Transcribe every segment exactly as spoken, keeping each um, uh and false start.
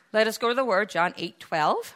Let us go to the Word, John eight twelve.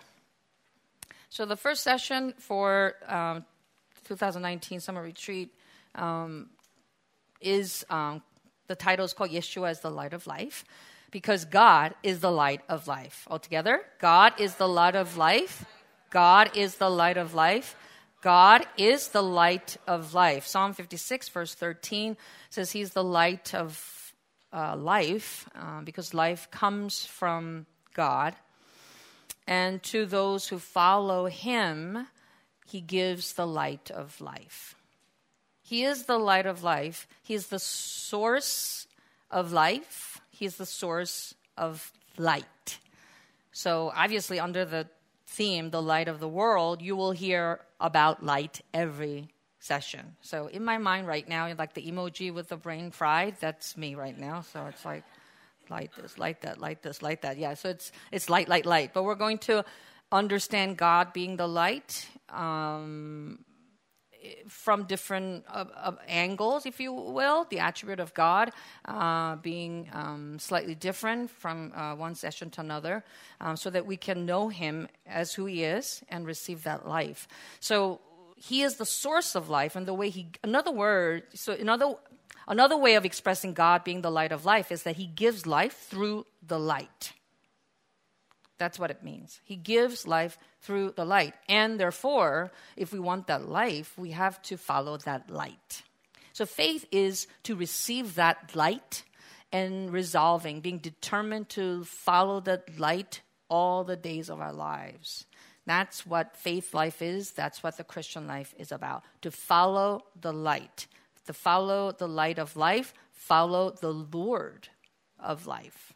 So the first session for um, twenty nineteen Summer Retreat um, is, um, the title is called Yeshua as the Light of Life, because God is the light of life. Altogether, God is the light of life. God is the light of life. God is the light of life. Psalm fifty-six, verse thirteen says he's the light of uh, life uh, because life comes from God. And to those who follow him, he gives the light of life. He is the light of life. He is the source of life. He is the source of light. So obviously under the theme, the light of the world, you will hear about light every session. So in my mind right now, like the emoji with the brain fried, that's me right now. So it's like, light this, light that, light this, light that. Yeah, so it's it's light, light, light. But we're going to understand God being the light um, from different uh, uh, angles, if you will. The attribute of God uh, being um, slightly different from uh, one session to another, um, so that we can know him as who he is and receive that life. So he is the source of life, and the way he, another word, so another Another way of expressing God being the light of life is that he gives life through the light. That's what it means. He gives life through the light. And therefore, if we want that life, we have to follow that light. So faith is to receive that light and resolving, being determined to follow that light all the days of our lives. That's what faith life is. That's what the Christian life is about, to follow the light. To follow the light of life, follow the Lord of life.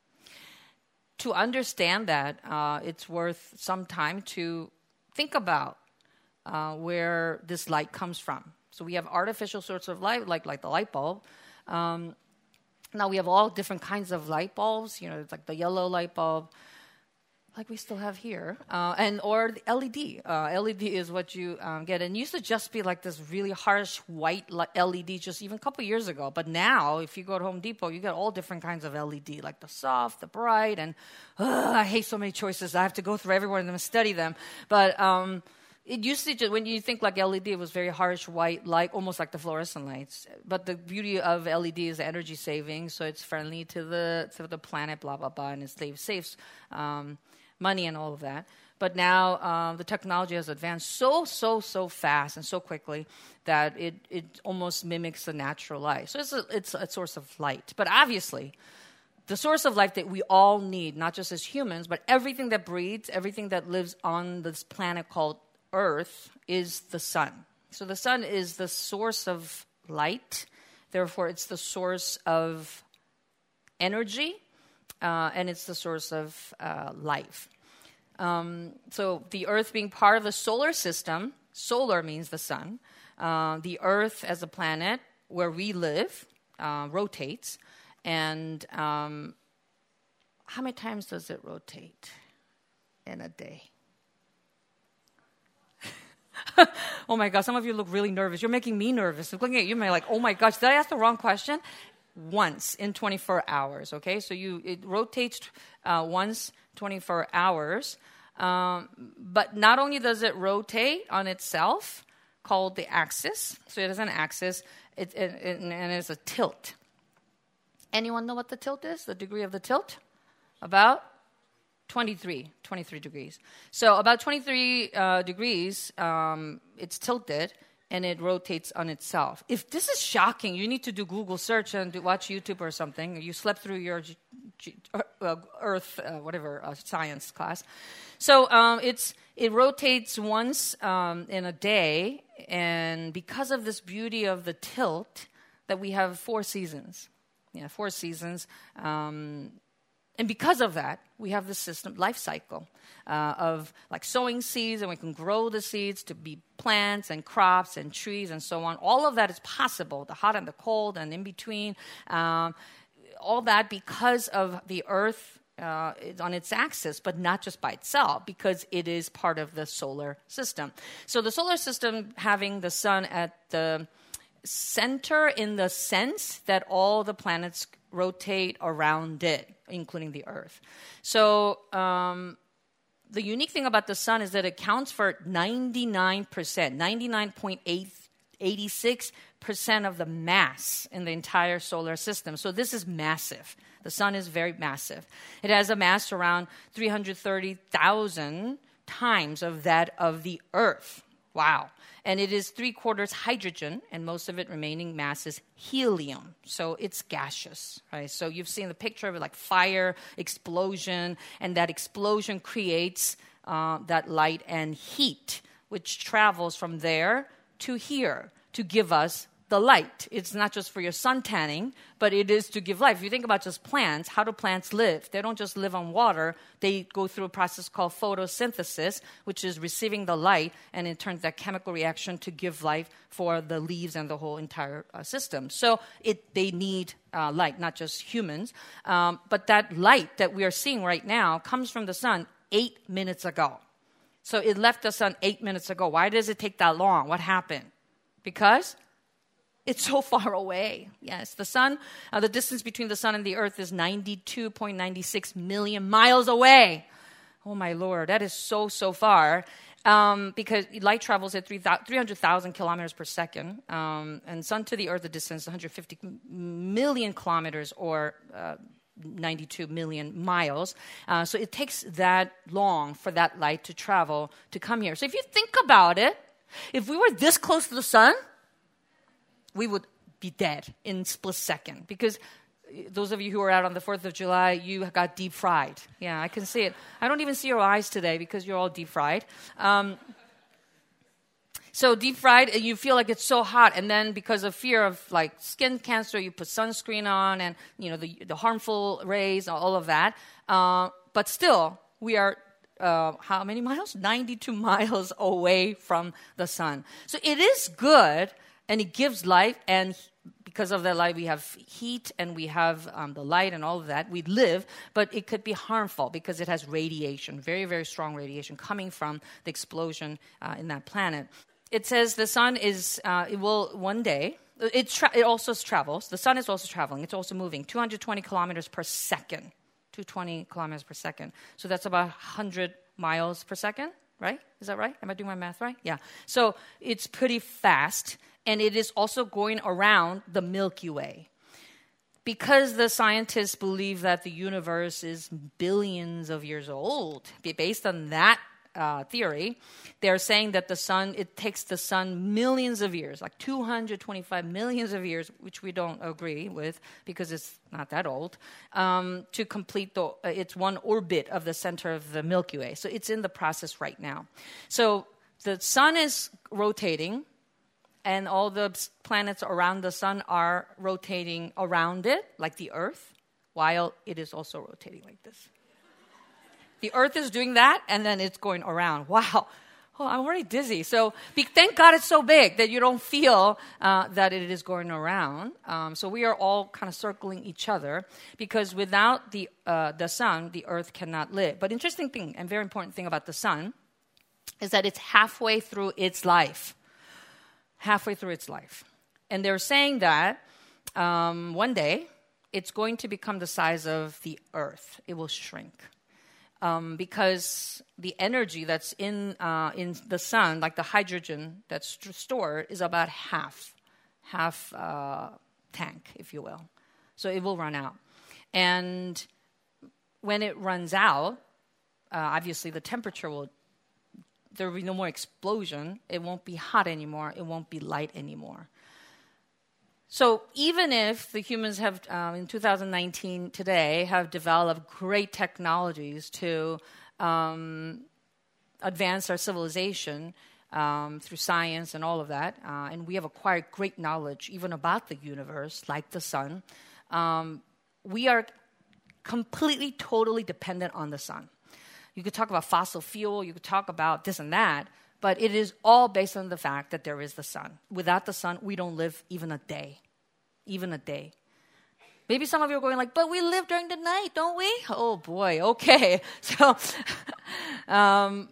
To understand that, uh, it's worth some time to think about uh, where this light comes from. So we have artificial sorts of light, like, like the light bulb. Um, now we have all different kinds of light bulbs. You know, it's like the yellow light bulb, like we still have here, uh, and or the L E D. Uh, L E D is what you um, get. And it used to just be like this really harsh white L E D just even a couple years ago. But now, if you go to Home Depot, you get all different kinds of L E D, like the soft, the bright, and uh, I hate so many choices. I have to go through every one of them and study them. But um, it used to, just, when you think like L E D, it was very harsh white light, almost like the fluorescent lights. But the beauty of L E D is energy saving, so it's friendly to the to the planet, blah, blah, blah, and it saves, saves um, money and all of that. But now um, the technology has advanced so, so, so fast and so quickly that it, it almost mimics the natural light. So it's a, it's a source of light. But obviously, the source of life that we all need, not just as humans, but everything that breathes, everything that lives on this planet called Earth, is the sun. So the sun is the source of light. Therefore, it's the source of energy, uh, and it's the source of uh, life. Um, so the Earth being part of the solar system, solar means the sun. Uh, the Earth as a planet where we live uh, rotates. And um, how many times does it rotate in a day? Oh my gosh, some of you look really nervous. You're making me nervous. I'm looking at you and I'm like, oh my gosh, did I ask the wrong question? Once in twenty-four hours, okay? So you it rotates uh, once twenty-four hours. Um, but not only does it rotate on itself, called the axis. So it has an axis, it, it, it, and it's a tilt. Anyone know what the tilt is? The degree of the tilt? About twenty-three, twenty-three degrees. So about twenty-three uh, degrees, um, it's tilted, and it rotates on itself. If this is shocking, you need to do Google search and do, watch YouTube or something. You slept through your G- G- uh, Earth, uh, whatever, uh, science class. So um, it's it rotates once um, in a day, and because of this beauty of the tilt, that we have four seasons. Yeah, four seasons. Um, and because of that, we have this system, life cycle uh, of like sowing seeds, and we can grow the seeds to be plants and crops and trees and so on. All of that is possible, the hot and the cold and in between. Um, all that because of the Earth uh, on its axis, but not just by itself, because it is part of the solar system. So the solar system having the sun at the center in the sense that all the planets rotate around it, including the Earth. So um, the unique thing about the sun is that it counts for ninety-nine percent, ninety-nine point eight six percent of the mass in the entire solar system. So this is massive. The sun is very massive. It has a mass around three hundred thirty thousand times of that of the Earth. Wow. And it is three quarters hydrogen, and most of it remaining mass is helium. So it's gaseous, right? So you've seen the picture of it like fire, explosion, and that explosion creates uh, that light and heat, which travels from there to here to give us the light. It's not just for your sun tanning, but it is to give life. If you think about just plants, how do plants live? They don't just live on water. They go through a process called photosynthesis, which is receiving the light, and it turns that chemical reaction to give life for the leaves and the whole entire uh, system. So it, they need uh, light, not just humans. Um, but that light that we are seeing right now comes from the sun eight minutes ago. So it left the sun eight minutes ago. Why does it take that long? What happened? Because it's so far away. Yes, the sun, uh, the distance between the sun and the earth is ninety-two point nine six million miles away. Oh my Lord, that is so, so far. Um, because light travels at three hundred thousand kilometers per second. Um, and sun to the earth, the distance is one hundred fifty million kilometers or uh, ninety-two million miles. Uh, so it takes that long for that light to travel to come here. So if you think about it, if we were this close to the sun, we would be dead in split second. Because those of you who were out on the fourth of July, you got deep fried. Yeah, I can see it. I don't even see your eyes today because you're all deep fried. Um, so deep fried, and you feel like it's so hot. And then because of fear of like skin cancer, you put sunscreen on and, you know, the, the harmful rays, all of that. Uh, but still, we are Uh, how many miles? ninety-two miles away from the sun. So it is good, and it gives life, and because of that light, we have heat, and we have um, the light and all of that. We live, but it could be harmful because it has radiation, very, very strong radiation coming from the explosion uh, in that planet. It says the sun is, uh, it will one day, it, tra- it also travels. The sun is also traveling. It's also moving two hundred twenty kilometers per second. two hundred twenty kilometers per second. So that's about one hundred miles per second, right? Is that right? Am I doing my math right? Yeah. So it's pretty fast, and it is also going around the Milky Way. Because the scientists believe that the universe is billions of years old, based on that uh, theory, they're saying that the sun, it takes the sun millions of years, like two hundred twenty-five millions of years, which we don't agree with because it's not that old, um, to complete the, uh, its one orbit of the center of the Milky Way. So it's in the process right now. So the sun is rotating, and all the planets around the sun are rotating around it, like the Earth, while it is also rotating like this. The Earth is doing that, and then it's going around. Wow. Oh, I'm already dizzy. So be, thank God it's so big that you don't feel uh, that it is going around. Um, so we are all kind of circling each other, because without the uh, the sun, the Earth cannot live. But interesting thing, and very important thing about the sun, is that it's halfway through its life. Halfway through its life. And they're saying that um, one day, it's going to become the size of the Earth. It will shrink. Um, because the energy that's in uh, in the sun, like the hydrogen that's st- stored, is about half, half uh, tank, if you will. So it will run out. And when it runs out, uh, obviously the temperature will, there will be no more explosion. It won't be hot anymore. It won't be light anymore. So even if the humans have, um, in two thousand nineteen, today, have developed great technologies to um, advance our civilization um, through science and all of that, uh, and we have acquired great knowledge even about the universe, like the sun, um, we are completely, totally dependent on the sun. You could talk about fossil fuel, you could talk about this and that, but it is all based on the fact that there is the sun. Without the sun, we don't live even a day. Even a day. Maybe some of you are going like, but we live during the night, don't we? Oh boy, okay. So um,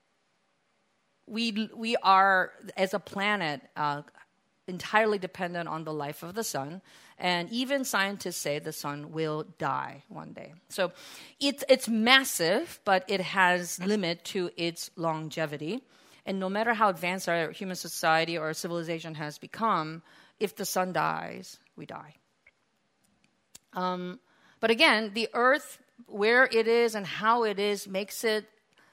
we we are, as a planet, uh, entirely dependent on the life of the sun. And even scientists say the sun will die one day. So it's, it's massive, but it has limit to its longevity. And no matter how advanced our human society or civilization has become, if the sun dies, we die. Um, but again, the earth, where it is and how it is, makes it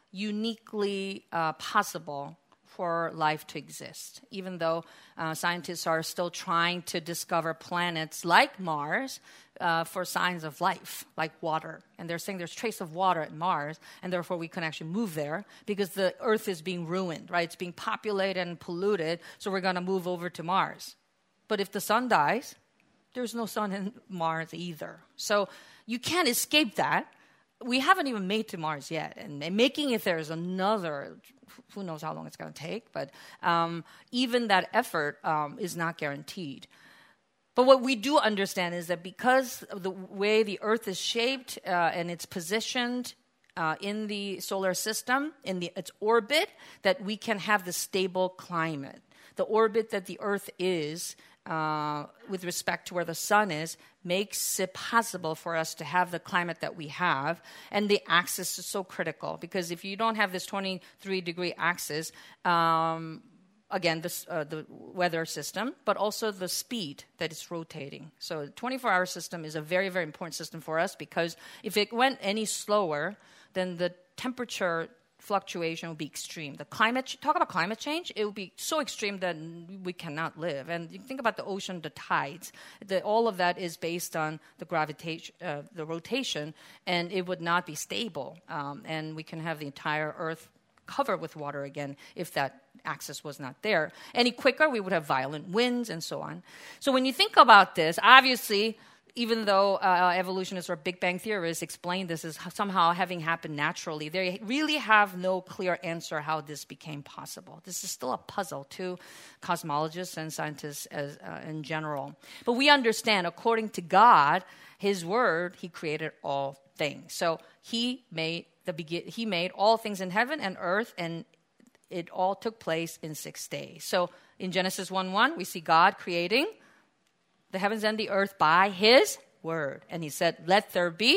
uniquely uh, possible for life to exist, even though uh, scientists are still trying to discover planets like Mars uh, for signs of life, like water. And they're saying there's trace of water at Mars, and therefore we can actually move there because the Earth is being ruined, right? It's being populated and polluted, so we're going to move over to Mars. But if the sun dies, there's no sun in Mars either. So you can't escape that. We haven't even made to Mars yet. And, and making it there is another, who knows how long it's going to take. But um, even that effort um, is not guaranteed. But what we do understand is that because of the way the Earth is shaped uh, and it's positioned uh, in the solar system, in the, its orbit, that we can have the stable climate. The orbit that the Earth is Uh, with respect to where the sun is, makes it possible for us to have the climate that we have. And the axis is so critical because if you don't have this twenty-three degree axis, um, again, this, uh, the weather system, but also the speed that it's rotating. So the twenty-four hour system is a very, very important system for us because if it went any slower, then the temperature fluctuation will be extreme. The climate, talk about climate change, it will be so extreme that we cannot live. And you think about the ocean, the tides, the, all of that is based on the gravitation, uh, the rotation, and it would not be stable. Um, and we can have the entire Earth covered with water again if that axis was not there. Any quicker, we would have violent winds and so on. So when you think about this, obviously, even though uh, evolutionists or Big Bang theorists explain this as somehow having happened naturally, they really have no clear answer how this became possible. This is still a puzzle to cosmologists and scientists as, uh, in general. But we understand, according to God, His Word, He created all things. So He made the begin- He made all things in heaven and earth, and it all took place in six days. So in Genesis one one, we see God creating the heavens and the earth by His word. And He said, let there be.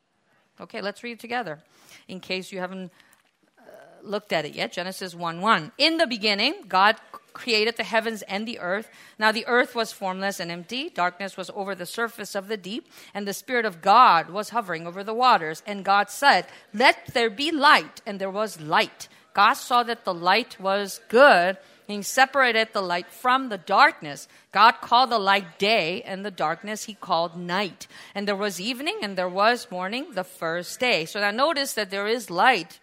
Okay, let's read it together in case you haven't uh, looked at it yet. Genesis one one. In the beginning, God created the heavens and the earth. Now the earth was formless and empty. Darkness was over the surface of the deep. And the Spirit of God was hovering over the waters. And God said, let there be light. And there was light. God saw that the light was good. He separated the light from the darkness. God called the light day, and the darkness He called night. And there was evening, and there was morning, the first day. So now notice that there is light,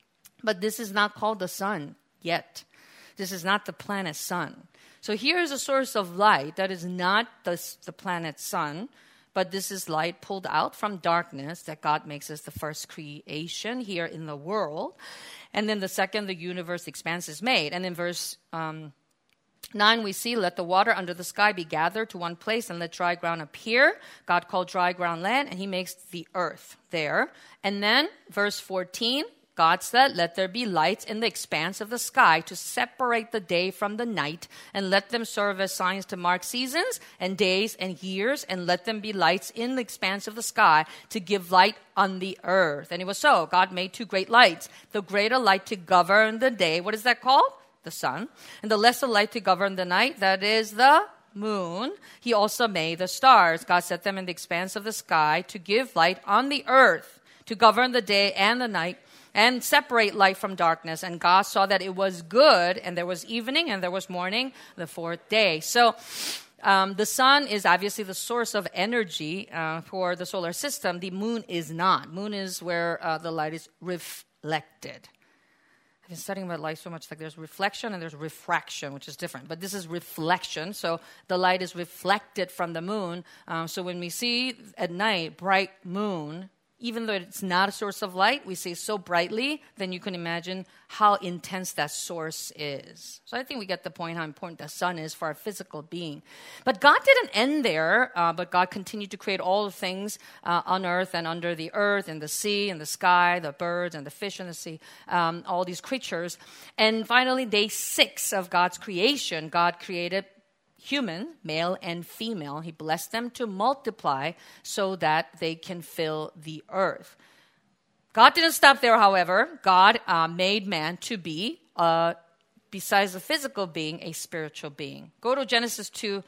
but this is not called the sun yet. This is not the planet sun. So here is a source of light that is not the, the planet sun, but this is light pulled out from darkness that God makes as the first creation here in the world. And then the second, the universe expanse is made. And in verse um, nine, we see, let the water under the sky be gathered to one place and let dry ground appear. God called dry ground land, and He makes the earth there. And then verse fourteen, God said, let there be lights in the expanse of the sky to separate the day from the night, and let them serve as signs to mark seasons and days and years, and let them be lights in the expanse of the sky to give light on the earth. And it was so. God made two great lights, the greater light to govern the day. What is that called? The sun. And the lesser light to govern the night, that is the moon. He also made the stars. God set them in the expanse of the sky to give light on the earth, to govern the day and the night, and separate light from darkness. And God saw that it was good, and there was evening, and there was morning, the fourth day. So um, the sun is obviously the source of energy uh, for the solar system. The moon is not. Moon is where uh, the light is reflected. I've been studying about light so much, like there's reflection and there's refraction, which is different. But this is reflection, so the light is reflected from the moon. Um, so when we see at night bright moon, even though it's not a source of light, we see so brightly, then you can imagine how intense that source is. So I think we get the point how important the sun is for our physical being. But God didn't end there, uh, but God continued to create all the things uh, on earth and under the earth, and the sea, and the sky, the birds, and the fish in the sea, um, all these creatures. And finally, day six of God's creation, God created human, male and female. He blessed them to multiply so that they can fill the earth. God didn't stop there, however. God uh, made man to be, uh, besides a physical being, a spiritual being. Go to Genesis two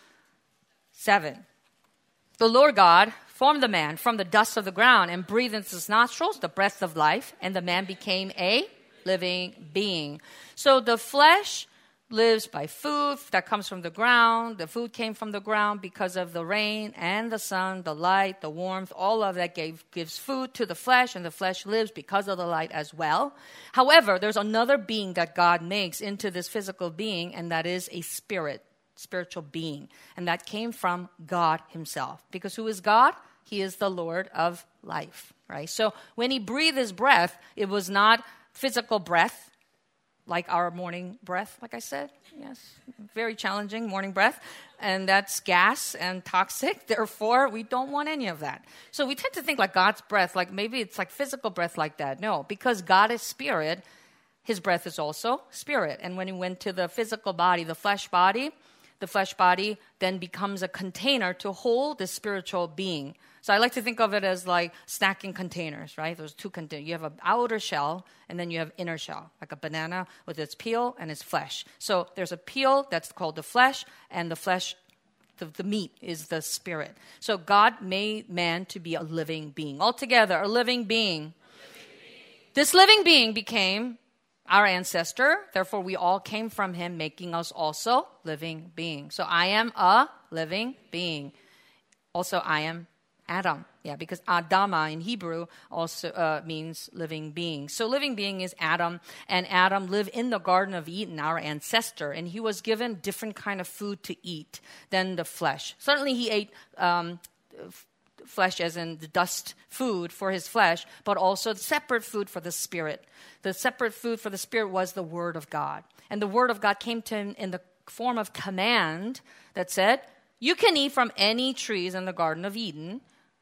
seven. The Lord God formed the man from the dust of the ground and breathed into his nostrils the breath of life, and the man became a living being. So the flesh lives by food that comes from the ground. The food came from the ground because of the rain and the sun, the light, the warmth. All of that gave, gives food to the flesh, and the flesh lives because of the light as well. However, there's another being that God makes into this physical being, and that is a spirit, spiritual being. And that came from God himself. Because who is God? He is the Lord of life, right? So when he breathed his breath, it was not physical breath, like our morning breath, like I said. Yes, very challenging morning breath. And that's gas and toxic. Therefore, we don't want any of that. So we tend to think like God's breath, like maybe it's like physical breath like that. No, because God is spirit, his breath is also spirit. And when he went to the physical body, the flesh body, the flesh body then becomes a container to hold the spiritual being. So I like to think of it as like snacking containers, right? There's two containers. You have an outer shell, and then you have inner shell, like a banana with its peel and its flesh. So there's a peel that's called the flesh, and the flesh, the, the meat is the spirit. So God made man to be a living being. Altogether, a living being. A living being. This living being became our ancestor. Therefore, we all came from him, making us also living beings. So I am a living being. Also, I am Adam, yeah, because Adama in Hebrew also uh, means living being. So living being is Adam, and Adam lived in the Garden of Eden, our ancestor, and he was given different kind of food to eat than the flesh. Certainly he ate um, f- flesh as in the dust food for his flesh, but also separate food for the spirit. The separate food for the spirit was the word of God. And the word of God came to him in the form of command that said, you can eat from any trees in the Garden of Eden,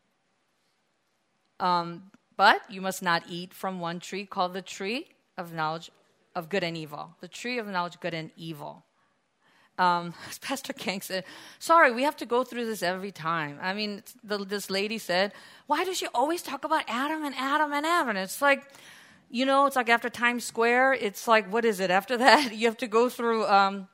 Um, but you must not eat from one tree called the tree of knowledge of good and evil. The tree of knowledge of good and evil. Um, as Pastor Kang said, sorry, we have to go through this every time. I mean, the, this lady said, why does she always talk about Adam and Adam and Adam? And it's like, you know, it's like after Times Square, it's like, what is it? After that, you have to go through Um,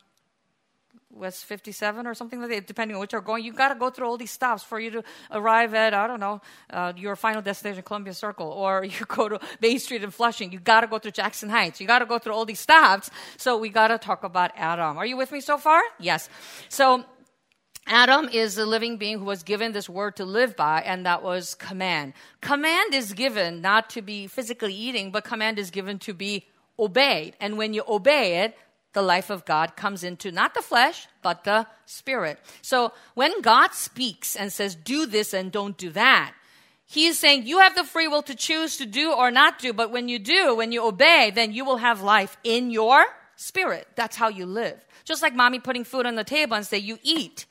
West fifty-seven or something like that, depending on which you're going. You've got to go through all these stops for you to arrive at, I don't know, uh, your final destination, Columbia Circle, or you go to Bay Street in Flushing. You've got to go through Jackson Heights. You've got to go through all these stops. So we got to talk about Adam. Are you with me so far? Yes. So Adam is a living being who was given this word to live by, and that was command. Command is given not to be physically eating, but command is given to be obeyed. And when you obey it, the life of God comes into not the flesh, but the spirit. So when God speaks and says, do this and don't do that, he is saying you have the free will to choose to do or not do. But when you do, when you obey, then you will have life in your spirit. That's how you live. Just like mommy putting food on the table and say, you eat.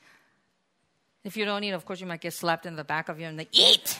If you don't eat, of course, you might get slapped in the back of you and they eat.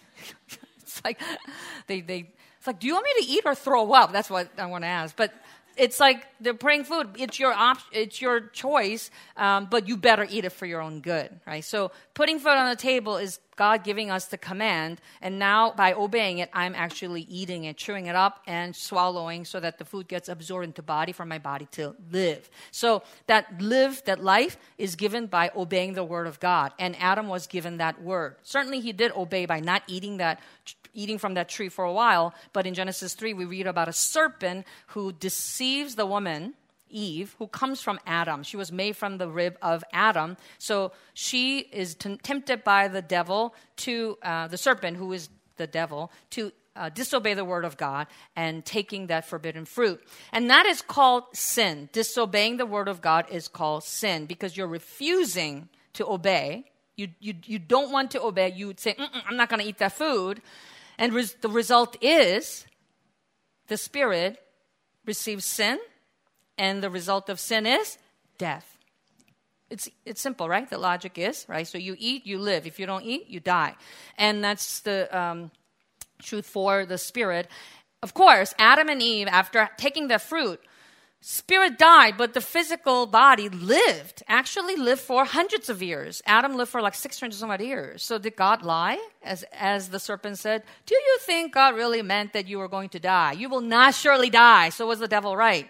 It's like, they, they, it's like, do you want me to eat or throw up? That's what I want to ask. But it's like they're praying food. It's your op- it's your choice, um, but you better eat it for your own good, right? So putting food on the table is God giving us the command, and now by obeying it, I'm actually eating it, chewing it up, and swallowing so that the food gets absorbed into body for my body to live. So that live, that life is given by obeying the word of God, and Adam was given that word. Certainly he did obey by not eating that eating from that tree for a while, but in Genesis three, we read about a serpent who deceives the woman, Eve, who comes from Adam. She was made from the rib of Adam. So she is t- tempted by the devil to, uh, the serpent, who is the devil, to uh, disobey the word of God and taking that forbidden fruit. And that is called sin. Disobeying the word of God is called sin because you're refusing to obey. You, you, you don't want to obey. You would say, I'm not going to eat that food. And res- the result is the spirit receives sin, and the result of sin is death. It's it's simple, right? The logic is, right? So you eat, you live. If you don't eat, you die. And that's the um, truth for the spirit. Of course, Adam and Eve, after taking the fruit, spirit died, but the physical body lived, actually lived for hundreds of years. Adam lived for like six hundred some odd years. So did God lie? As, as the serpent said, do you think God really meant that you were going to die? You will not surely die. So was the devil right?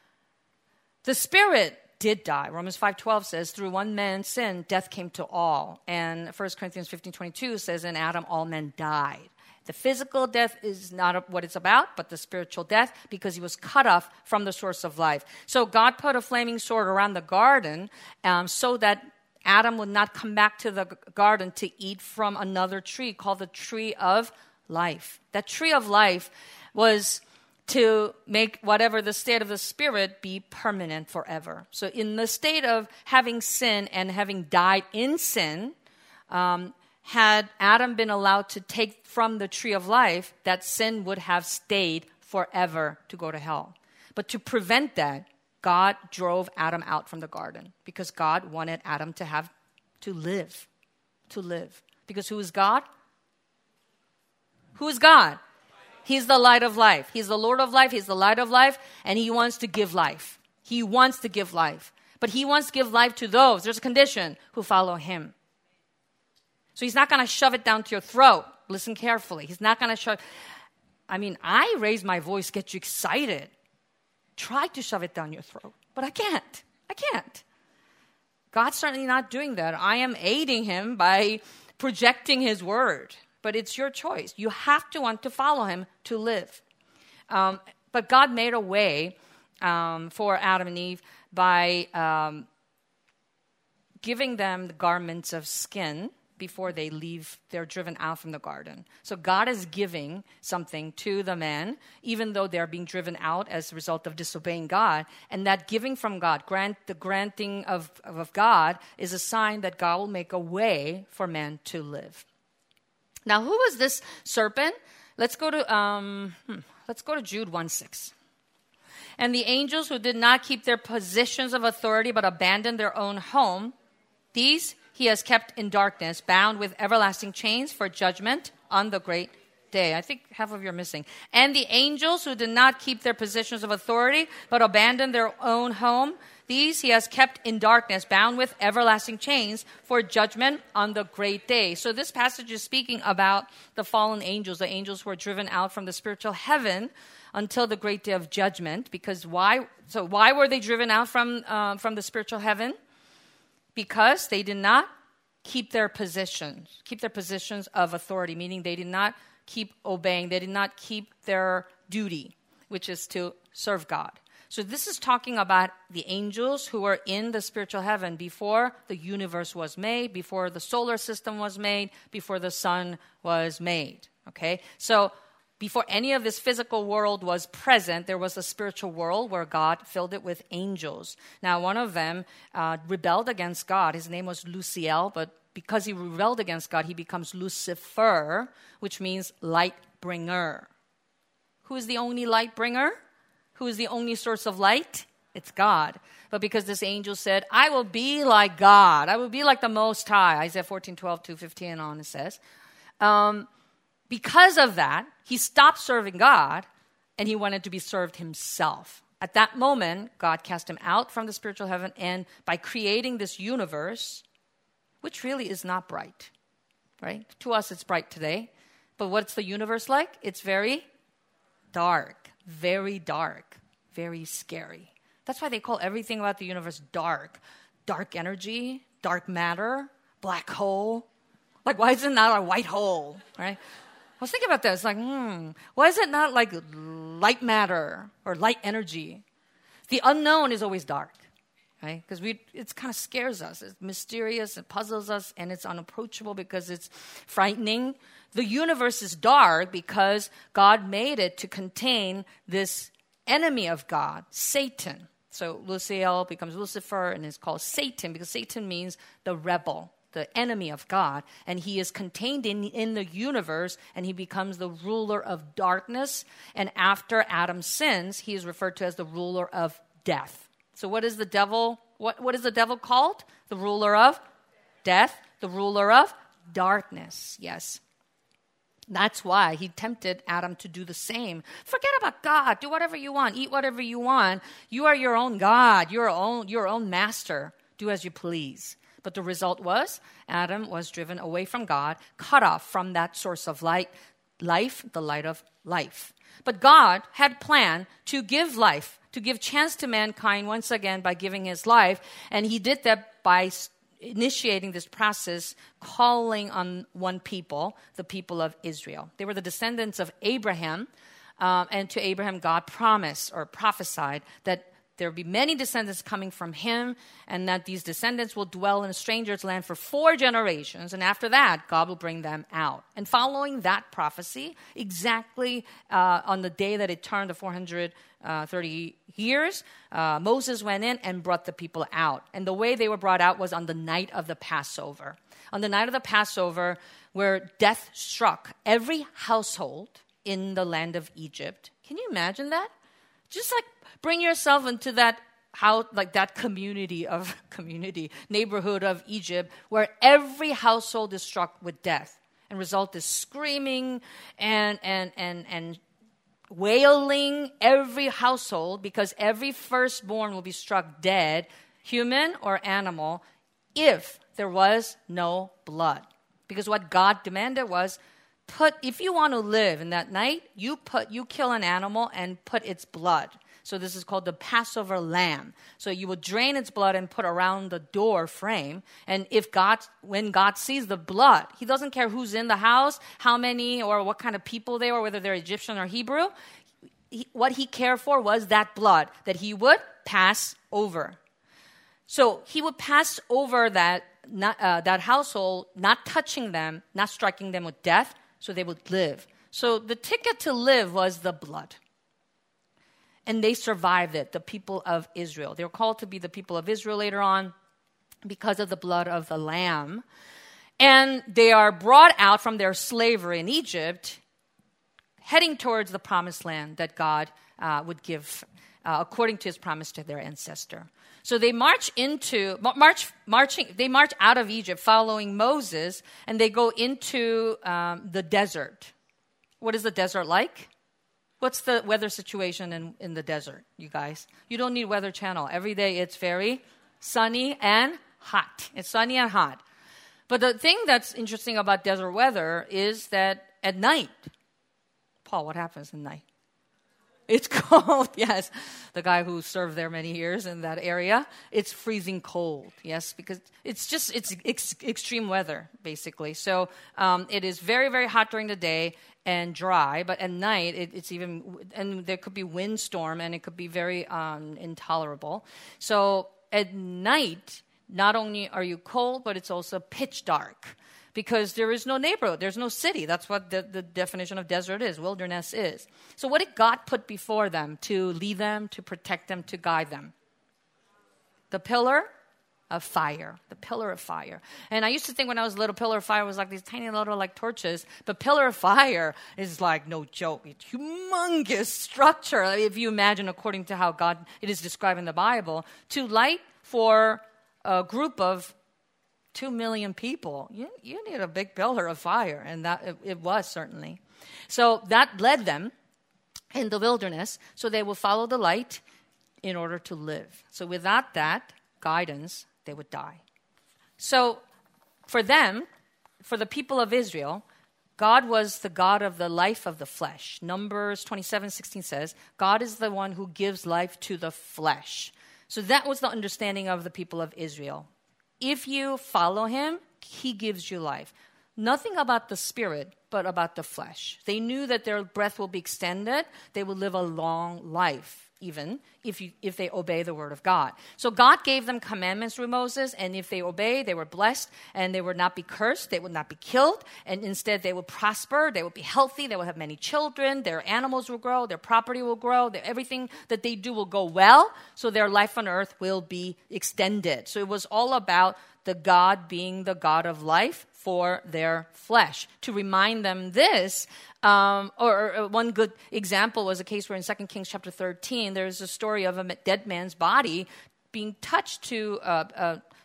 The spirit did die. Romans five twelve says, through one man's sin, death came to all. And First Corinthians fifteen twenty-two says, in Adam, all men died. The physical death is not what it's about, but the spiritual death, because he was cut off from the source of life. So God put a flaming sword around the garden um, so that Adam would not come back to the garden to eat from another tree called the tree of life. That tree of life was to make whatever the state of the spirit be permanent forever. So in the state of having sin and having died in sin, um, had Adam been allowed to take from the tree of life, that sin would have stayed forever to go to hell. But to prevent that, God drove Adam out from the garden because God wanted Adam to have, to live, to live. Because who is God? Who is God? He's the light of life. He's the Lord of life. He's the light of life. And he wants to give life. He wants to give life. But he wants to give life to those, there's a condition, who follow him. So he's not going to shove it down to your throat. Listen carefully. He's not going to shove. I mean, I raise my voice, get you excited. Try to shove it down your throat. But I can't. I can't. God's certainly not doing that. I am aiding him by projecting his word. But it's your choice. You have to want to follow him to live. Um, but God made a way um, for Adam and Eve by um, giving them the garments of skin before they leave, they're driven out from the garden. So God is giving something to the man, even though they're being driven out as a result of disobeying God. And that giving from God, grant the granting of, of, of God, is a sign that God will make a way for man to live. Now, who was this serpent? Let's go to um, hmm, let's go to Jude one six. And the angels who did not keep their positions of authority but abandoned their own home, these he has kept in darkness, bound with everlasting chains for judgment on the great day. I think half of you are missing. And the angels who did not keep their positions of authority, but abandoned their own home, these he has kept in darkness, bound with everlasting chains for judgment on the great day. So this passage is speaking about the fallen angels, the angels who were driven out from the spiritual heaven until the great day of judgment. Because why? So why were they driven out from uh, from the spiritual heaven? Because they did not keep their positions, keep their positions of authority, meaning they did not keep obeying, they did not keep their duty, which is to serve God. So this is talking about the angels who were in the spiritual heaven before the universe was made, before the solar system was made, before the sun was made. Okay? So before any of this physical world was present, there was a spiritual world where God filled it with angels. Now, one of them uh, rebelled against God. His name was Luciel, but because he rebelled against God, he becomes Lucifer, which means light bringer. Who is the only light bringer? Who is the only source of light? It's God. But because this angel said, I will be like God. I will be like the Most High. Isaiah fourteen twelve, two fifteen and on it says. Um, because of that, he stopped serving God and he wanted to be served himself. At that moment, God cast him out from the spiritual heaven, and by creating this universe, which really is not bright, right? To us, it's bright today. But what's the universe like? It's very dark, very dark, very scary. That's why they call everything about the universe dark. Dark energy, dark matter, black hole. Like, why is it not a white hole, right? I was thinking about that. It's like, hmm, why is it not like light matter or light energy? The unknown is always dark, right? Because we, it kind of scares us. It's mysterious, it puzzles us, and it's unapproachable because it's frightening. The universe is dark because God made it to contain this enemy of God, Satan. So Luciel becomes Lucifer and is called Satan because Satan means the rebel, the enemy of God. And he is contained in, in the universe, and he becomes the ruler of darkness. And after Adam sins, he is referred to as the ruler of death. So what is the devil? What, what is the devil called? The ruler of death, the ruler of darkness. Yes. That's why he tempted Adam to do the same. Forget about God. Do whatever you want. Eat whatever you want. You are your own God. You're your own, your own master. Do as you please. But the result was Adam was driven away from God, cut off from that source of light, life, the light of life. But God had planned to give life, to give chance to mankind once again by giving his life. And he did that by initiating this process, calling on one people, the people of Israel. They were the descendants of Abraham, um, and to Abraham, God promised or prophesied that there will be many descendants coming from him, and that these descendants will dwell in a stranger's land for four generations, and after that, God will bring them out. And following that prophecy, exactly uh, on the day that it turned the four hundred thirty years, uh, Moses went in and brought the people out. And the way they were brought out was on the night of the Passover. On the night of the Passover, where death struck every household in the land of Egypt. Can you imagine that? Just like bring yourself into that how like that community of community neighborhood of Egypt where every household is struck with death, and result is screaming and and and and wailing every household, because every firstborn will be struck dead, human or animal, if there was no blood. Because what God demanded was, put if you want to live in that night, you put you kill an animal and put its blood. So this is called the Passover lamb. So you will drain its blood and put around the door frame. And if God, when God sees the blood, he doesn't care who's in the house, how many or what kind of people they were, whether they're Egyptian or Hebrew. He, what he cared for was that blood that he would pass over. So he would pass over that, not, uh, that household, not touching them, not striking them with death, so they would live. So the ticket to live was the blood. And they survived it, the people of Israel. They were called to be the people of Israel later on because of the blood of the Lamb. And they are brought out from their slavery in Egypt, heading towards the promised land that God uh, would give uh, according to his promise to their ancestor. So they march into, march, marching, they march out of Egypt following Moses, and they go into um, the desert. What is the desert like? What's the weather situation in, in the desert, you guys? You don't need Weather Channel. Every day it's very sunny and hot. It's sunny and hot. But the thing that's interesting about desert weather is that at night, Paul, what happens at night? It's cold, yes. The guy who served there many years in that area, it's freezing cold, yes, because it's just, it's ex- extreme weather, basically. So um, it is very, very hot during the day and dry, but at night it, it's even, and there could be windstorm, and it could be very um, intolerable. So at night, not only are you cold, but it's also pitch dark. Because there is no neighborhood, there's no city. That's what the, the definition of desert is, wilderness is. So what did God put before them to lead them, to protect them, to guide them? The pillar of fire, the pillar of fire. And I used to think when I was a little, pillar of fire was like these tiny little like torches. But pillar of fire is like no joke. It's humongous structure. I mean, if you imagine according to how God, it is described in the Bible, to light for a group of Two million people, you, you need a big pillar of fire, and that it, it was certainly. So that led them in the wilderness, so they will follow the light in order to live. So without that guidance, they would die. So for them, for the people of Israel, God was the God of the life of the flesh. Numbers twenty-seven sixteen says, God is the one who gives life to the flesh. So that was the understanding of the people of Israel. If you follow him, he gives you life. Nothing about the spirit, but about the flesh. They knew that their breath will be extended. They will live a long life, even if you, if they obey the word of God. So God gave them commandments through Moses, and if they obey, they were blessed, and they would not be cursed, they would not be killed, and instead they would prosper, they would be healthy, they would have many children, their animals will grow, their property will grow, their, everything that they do will go well, so their life on earth will be extended. So it was all about the God being the God of life for their flesh. To remind them this, um, or, or one good example was a case where in Second Kings chapter thirteen, there's a story of a dead man's body being touched to uh, uh,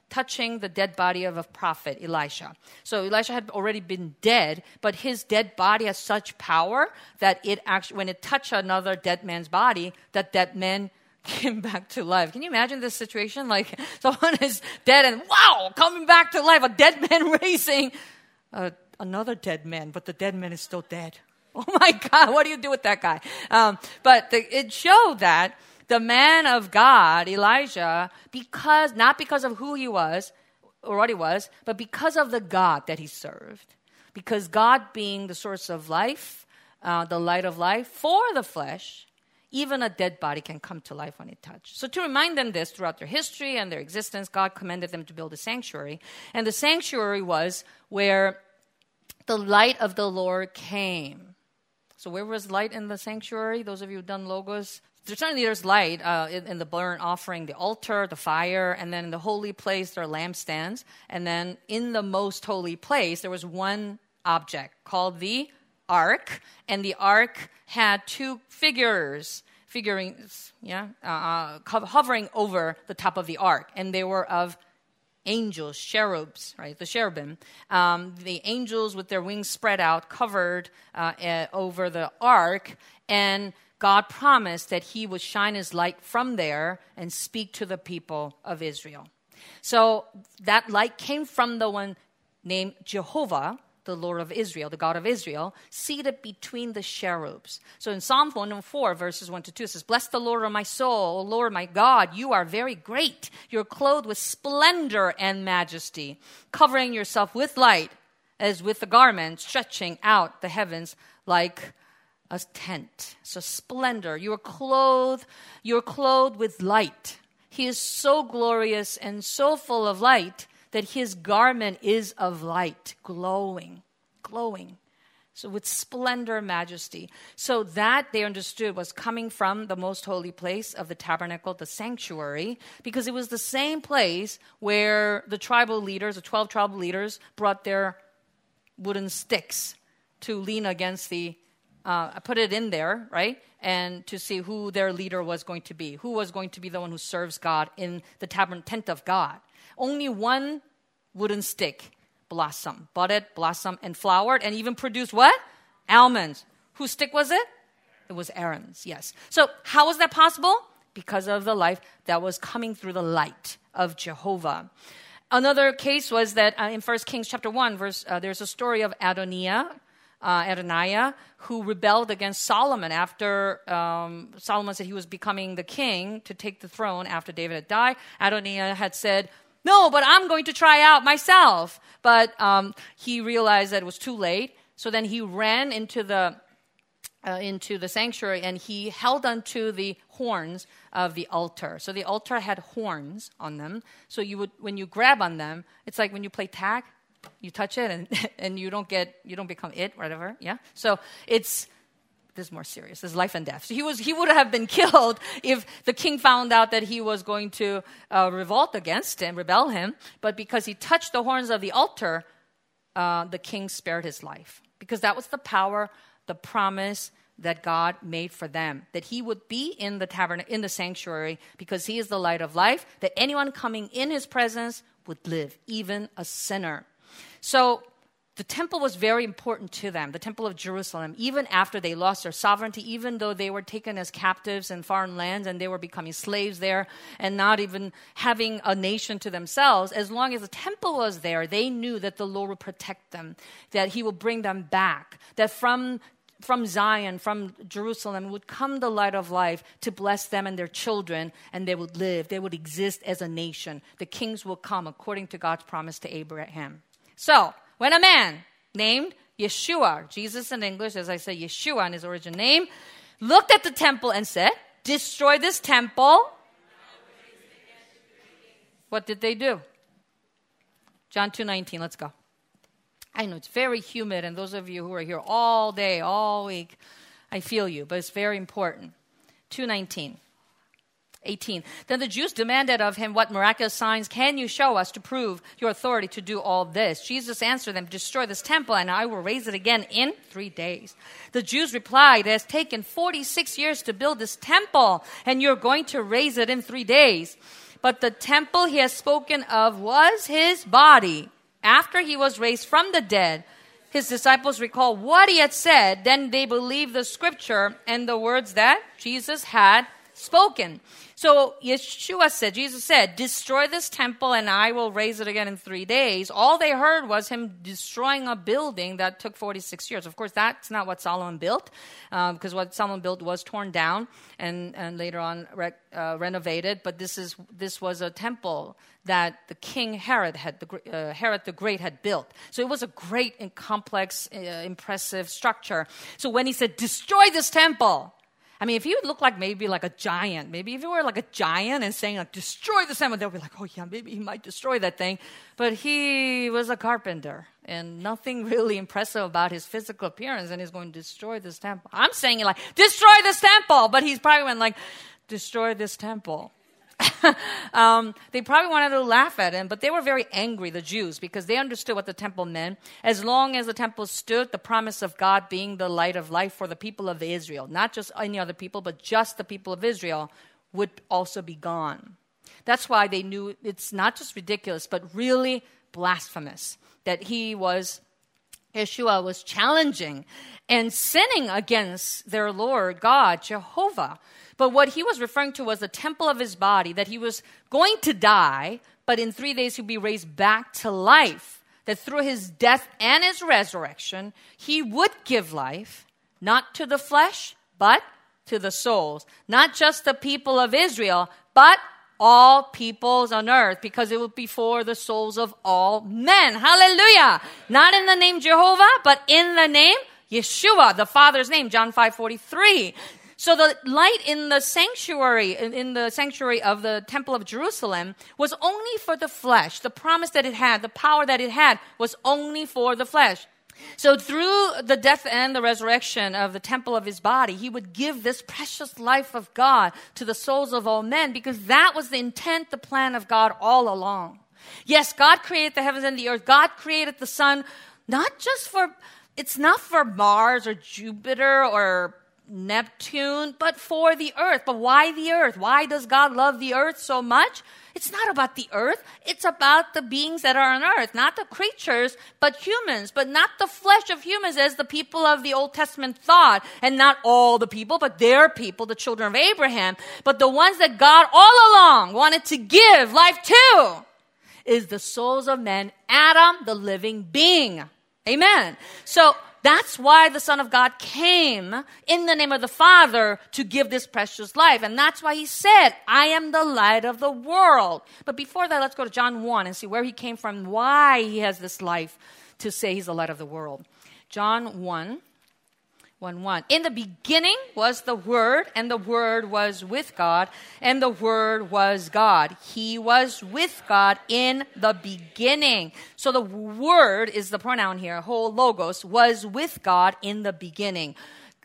touching the dead body of a prophet, Elisha. So Elisha had already been dead, but his dead body has such power that it actually, when it touched another dead man's body, that dead man came back to life. Can you imagine this situation? Like someone is dead and wow, coming back to life, a dead man raising uh, another dead man, but the dead man is still dead. Oh my God, what do you do with that guy? Um, but the, it showed that the man of God, Elijah, because not because of who he was or what he was, but because of the God that he served. Because God being the source of life, uh, the light of life for the flesh, even a dead body can come to life when it touched. So to remind them this throughout their history and their existence, God commanded them to build a sanctuary. And the sanctuary was where the light of the Lord came. So where was light in the sanctuary? Those of you who've done logos, certainly there's light uh, in, in the burnt offering, the altar, the fire, and then in the holy place there are lampstands. And then in the most holy place there was one object called the ark, and the ark had two figures, figurines, yeah, uh, hovering over the top of the ark, and they were of angels, cherubs, right? The cherubim, um, the angels with their wings spread out, covered uh, uh, over the ark, and God promised that He would shine His light from there and speak to the people of Israel. So that light came from the one named Jehovah, the Lord of Israel, the God of Israel, seated between the cherubs. So in Psalm one oh four, verses one to two, it says, "Bless the Lord, O my soul, O Lord, my God, you are very great. You're clothed with splendor and majesty, covering yourself with light, as with a garment, stretching out the heavens like a tent." So splendor. You are clothed, you are clothed with light. He is so glorious and so full of light that his garment is of light, glowing, glowing. So with splendor, majesty. So that they understood was coming from the most holy place of the tabernacle, the sanctuary, because it was the same place where the tribal leaders, the twelve tribal leaders, brought their wooden sticks to lean against the, uh, put it in there, right? And to see who their leader was going to be, who was going to be the one who serves God in the tabernacle, tent of God. Only one wooden stick blossomed, budded, blossomed, and flowered, and even produced what? Almonds. Whose stick was it? It was Aaron's, yes. So how was that possible? Because of the life that was coming through the light of Jehovah. Another case was that uh, in First Kings chapter one, verse, uh, there's a story of Adoniah, uh, Adoniah, who rebelled against Solomon after um, Solomon said he was becoming the king to take the throne after David had died. Adoniah had said, "No, but I'm going to try out myself." But um, he realized that it was too late. So then he ran into the uh, into the sanctuary and he held onto the horns of the altar. So the altar had horns on them. So you would, when you grab on them, it's like when you play tag, you touch it and and you don't get, you don't become it, whatever. Yeah. So it's. This is more serious. This is life and death. So he was he would have been killed if the king found out that he was going to uh, revolt against him, rebel him. But because he touched the horns of the altar, uh, the king spared his life. Because that was the power, the promise that God made for them. That he would be in the tabernacle, in the sanctuary, because he is the light of life. That anyone coming in his presence would live, even a sinner. So the temple was very important to them, the temple of Jerusalem, even after they lost their sovereignty, even though they were taken as captives in foreign lands and they were becoming slaves there and not even having a nation to themselves. As long as the temple was there, they knew that the Lord would protect them, that he would bring them back, that from from Zion, from Jerusalem, would come the light of life to bless them and their children, and they would live, they would exist as a nation. The kings will come according to God's promise to Abraham. So, when a man named Yeshua, Jesus in English, as I say, Yeshua in his origin name, looked at the temple and said, "Destroy this temple." What did they do? John two nineteen, let's go. I know it's very humid, and those of you who are here all day, all week, I feel you, but it's very important. two nineteen. eighteen. Then the Jews demanded of him, "What miraculous signs can you show us to prove your authority to do all this?" Jesus answered them, "Destroy this temple, and I will raise it again in three days. The Jews replied, "It has taken forty-six years to build this temple, and you're going to raise it in three days." but the temple he has spoken of was his body. After he was raised from the dead, his disciples recall what he had said. Then they believed the scripture and the words that Jesus had spoken. So Yeshua said, Jesus said, destroy this temple and I will raise it again in three days. All they heard was him destroying a building that took forty-six years. Of course, that's not what Solomon built, um, because what Solomon built was torn down and, and later on re- uh, renovated. But this is this was a temple that the king Herod had, the, uh, Herod the Great had built. So it was a great and complex, uh, impressive structure. So when he said, destroy this temple, I mean, if you look like maybe like a giant, maybe if you were like a giant and saying like, destroy the temple, they'll be like, oh yeah, maybe he might destroy that thing. But he was a carpenter and nothing really impressive about his physical appearance, and he's going to destroy this temple. I'm saying it like, destroy this temple, but he's probably went like, destroy this temple. um, they probably wanted to laugh at him, but they were very angry, the Jews, because they understood what the temple meant. As long as the temple stood, the promise of God being the light of life for the people of Israel, not just any other people, but just the people of Israel, would also be gone. That's why they knew it's not just ridiculous, but really blasphemous that he was, Yeshua was challenging and sinning against their Lord God, Jehovah. But what he was referring to was the temple of his body, that he was going to die, but in three days he'll be raised back to life. That through his death and his resurrection, he would give life, not to the flesh, but to the souls. Not just the people of Israel, but all peoples on earth, because it would be for the souls of all men. Hallelujah! Not in the name Jehovah, but in the name Yeshua, the Father's name, John five forty-three. So the light in the sanctuary, in the sanctuary of the Temple of Jerusalem, was only for the flesh. The promise that it had, the power that it had, was only for the flesh. So through the death and the resurrection of the temple of his body, he would give this precious life of God to the souls of all men, because that was the intent, the plan of God all along. Yes, God created the heavens and the earth. God created the sun, not just for, it's not for Mars or Jupiter or Neptune, but for the earth. But why the earth? Why does God love the earth so much? It's not about the earth. It's about the beings that are on earth, not the creatures, but humans, but not the flesh of humans as the people of the Old Testament thought, and not all the people, but their people, the children of Abraham, but the ones that God all along wanted to give life to is the souls of men, Adam, the living being. Amen. So that's why the Son of God came in the name of the Father to give this precious life. And that's why he said, I am the light of the world. But before that, let's go to John one and see where he came from, why he has this life to say he's the light of the world. John one, one, one. In the beginning was the Word, and the Word was with God, and the Word was God. He was with God in the beginning. So the Word is the pronoun here, whole logos, was with God in the beginning.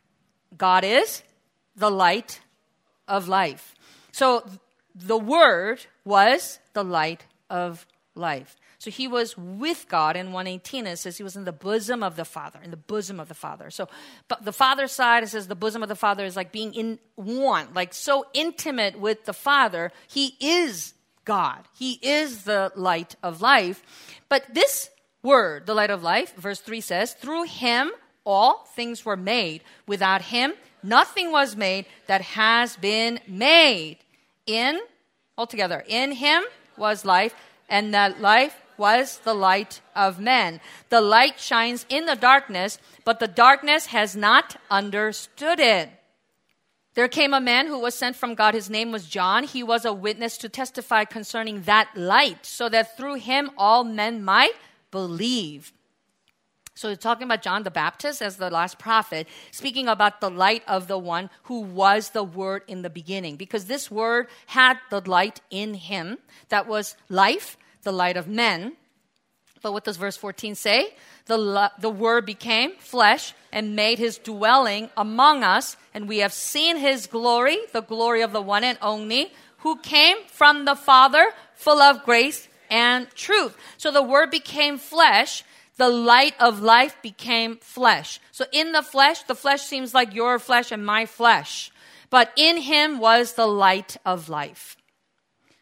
God is the light of life. So the Word was the light of life. So he was with God in one eighteen. It says he was in the bosom of the Father, in the bosom of the Father. So but the Father's side, it says the bosom of the Father is like being in one, like so intimate with the Father. He is God. He is the light of life. But this word, the light of life, verse three says, through him all things were made. Without him, nothing was made that has been made. In, altogether, in him was life, and that life was the light of men. The light shines in the darkness, but the darkness has not understood it. There came a man who was sent from God. His name was John. He was a witness to testify concerning that light, so that through him all men might believe. So we're talking about John the Baptist as the last prophet, speaking about the light of the one who was the Word in the beginning. Because this Word had the light in him that was life, the light of men. But what does verse fourteen say? The, the Word became flesh and made his dwelling among us, and we have seen his glory, the glory of the one and only, who came from the Father, full of grace and truth. So the Word became flesh. The light of life became flesh. So in the flesh, the flesh seems like your flesh and my flesh. But in him was the light of life.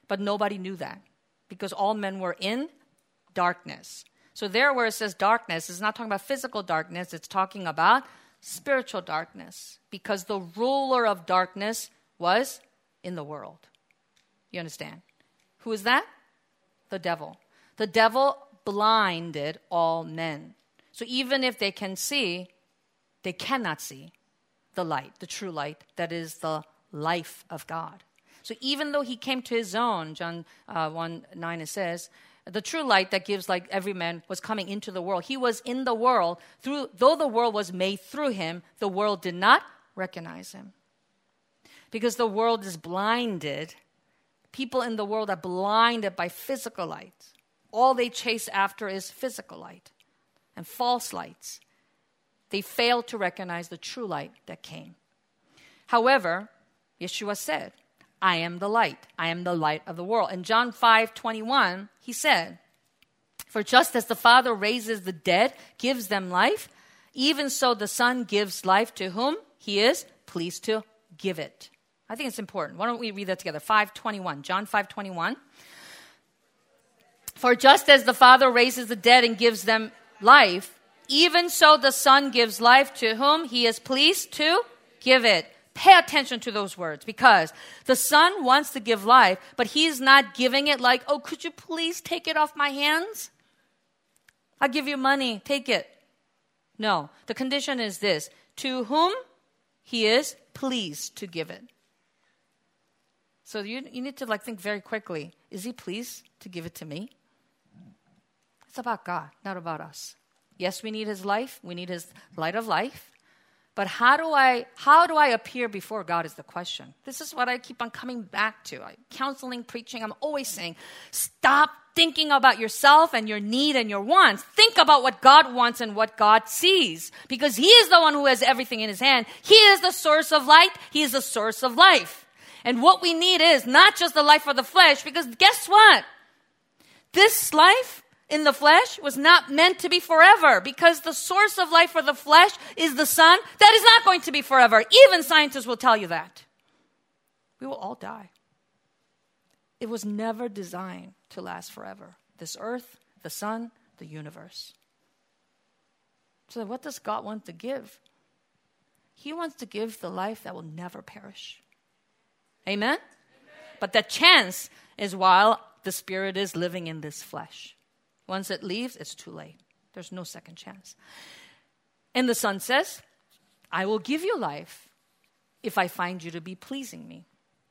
But nobody knew that because all men were in darkness. So there where it says darkness, it's not talking about physical darkness. It's talking about spiritual darkness because the ruler of darkness was in the world. You understand? Who is that? The devil. The devil blinded all men. So even if they can see, they cannot see the light, the true light, that is the life of God. So even though he came to his own, John uh, one nine, it says, the true light that gives light every man was coming into the world. He was in the world. Through, though the world was made through him, the world did not recognize him. Because the world is blinded. People in the world are blinded by physical light. All they chase after is physical light and false lights. They fail to recognize the true light that came. However, Yeshua said, I am the light. I am the light of the world. In John five twenty-one, he said, for just as the Father raises the dead, gives them life, even so the Son gives life to whom he is pleased to give it. I think it's important. Why don't we read that together? five twenty-one, John five twenty-one. For just as the Father raises the dead and gives them life, even so the Son gives life to whom he is pleased to give it. Pay attention to those words because the Son wants to give life, but he's not giving it like, oh, could you please take it off my hands? I'll give you money. Take it. No, the condition is this. To whom he is pleased to give it. So you, you need to like think very quickly. Is he pleased to give it to me? It's about God, not about us. Yes, we need his life. We need his light of life. But how do I how do I appear before God is the question. This is what I keep on coming back to. I, counseling, preaching, I'm always saying, stop thinking about yourself and your need and your wants. Think about what God wants and what God sees. Because he is the one who has everything in his hand. He is the source of light. He is the source of life. And what we need is not just the life of the flesh, because guess what? This life in the flesh was not meant to be forever, because the source of life for the flesh is the sun. That is not going to be forever. Even scientists will tell you that. We will all die. It was never designed to last forever. This earth, the sun, the universe. So what does God want to give? He wants to give the life that will never perish. Amen? Amen? But the chance is while the spirit is living in this flesh. Once it leaves, it's too late. There's no second chance. And the Son says, I will give you life if I find you to be pleasing me.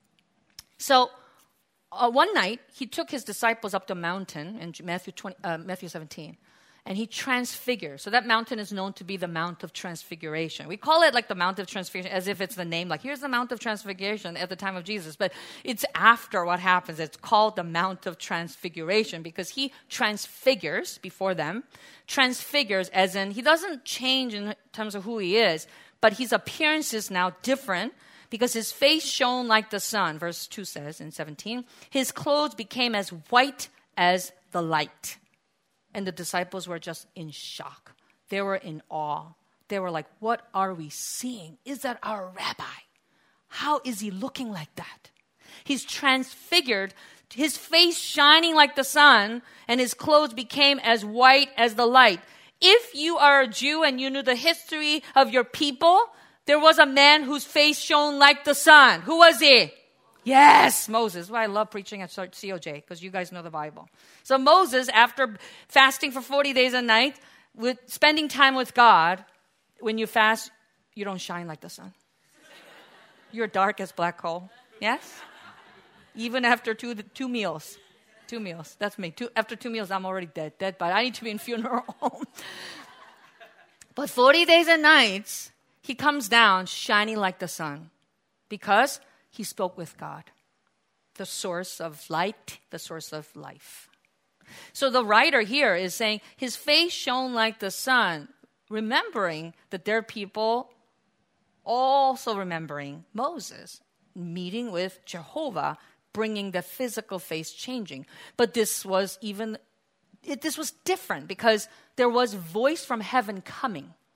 So uh, one night, he took his disciples up the mountain in Matthew, twenty, uh, Matthew seventeen. And he transfigured. So that mountain is known to be the Mount of Transfiguration. We call it like the Mount of Transfiguration as if it's the name. Like, here's the Mount of Transfiguration at the time of Jesus. But it's after what happens. It's called the Mount of Transfiguration because he transfigures before them. Transfigures as in he doesn't change in terms of who he is, but his appearance is now different because his face shone like the sun. Verse two says in seventeen, his clothes became as white as the light. And the disciples were just in shock. They were in awe. They were like, what are we seeing? Is that our rabbi? How is he looking like that? He's transfigured, his face shining like the sun, and his clothes became as white as the light. If you are a Jew and you knew the history of your people, there was a man whose face shone like the sun. Who was he? Yes, Moses. Well, I love preaching at C O J because you guys know the Bible. So Moses, after fasting for forty days a night, with spending time with God, when you fast, you don't shine like the sun. You're dark as black coal. Yes? Even after two two meals. Two meals. That's me. Two, after two meals, I'm already dead. Dead, but I need to be in funeral home. But forty days and nights, he comes down shining like the sun because he spoke with God, the source of light, the source of life. So the writer here is saying his face shone like the sun, remembering that there are people also remembering Moses meeting with Jehovah, bringing the physical face changing. But this was even, it, this was different because there was voice from heaven coming.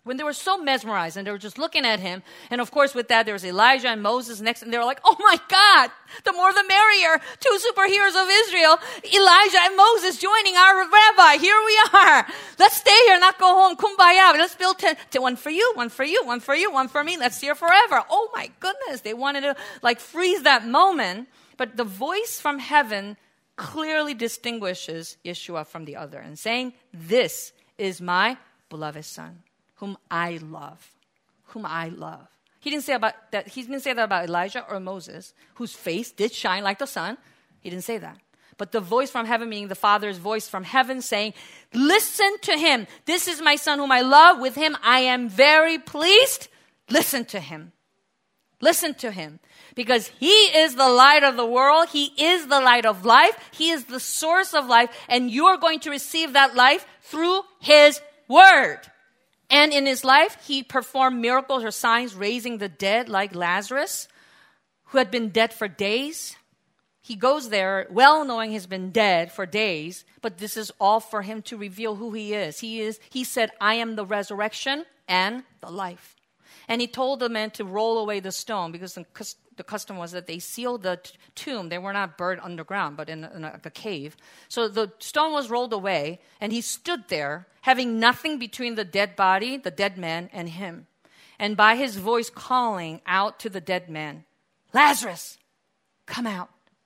When they were so mesmerized and they were just looking at him. And of course, with that, there was Elijah and Moses next. And they were like, oh my God, the more the merrier. Two superheroes of Israel, Elijah and Moses joining our rabbi. Here we are. Let's stay here, not go home. Kumbaya. Let's build ten. One for you, one for you, one for you, one for me. Let's here forever. Oh my goodness. They wanted to like freeze that moment. But the voice from heaven clearly distinguishes Yeshua from the other and saying, this is my beloved son, whom I love, whom I love. He didn't say about that. He didn't say that about Elijah or Moses, whose face did shine like the sun. He didn't say that. But the voice from heaven, meaning the Father's voice from heaven saying, listen to him. This is my son whom I love. With him I am very pleased. Listen to him. Listen to him. Because he is the light of the world. He is the light of life. He is the source of life. And you're going to receive that life through his word. And in his life, he performed miracles or signs, raising the dead like Lazarus, who had been dead for days. He goes there well knowing he's been dead for days, but this is all for him to reveal who he is. He is. He said, I am the resurrection and the life. And he told the men to roll away the stone because the, the custom was that they sealed the t- tomb. They were not buried underground, but in, in a, a cave. So the stone was rolled away, and he stood there, having nothing between the dead body, the dead man, and him. And by his voice calling out to the dead man, Lazarus, come out.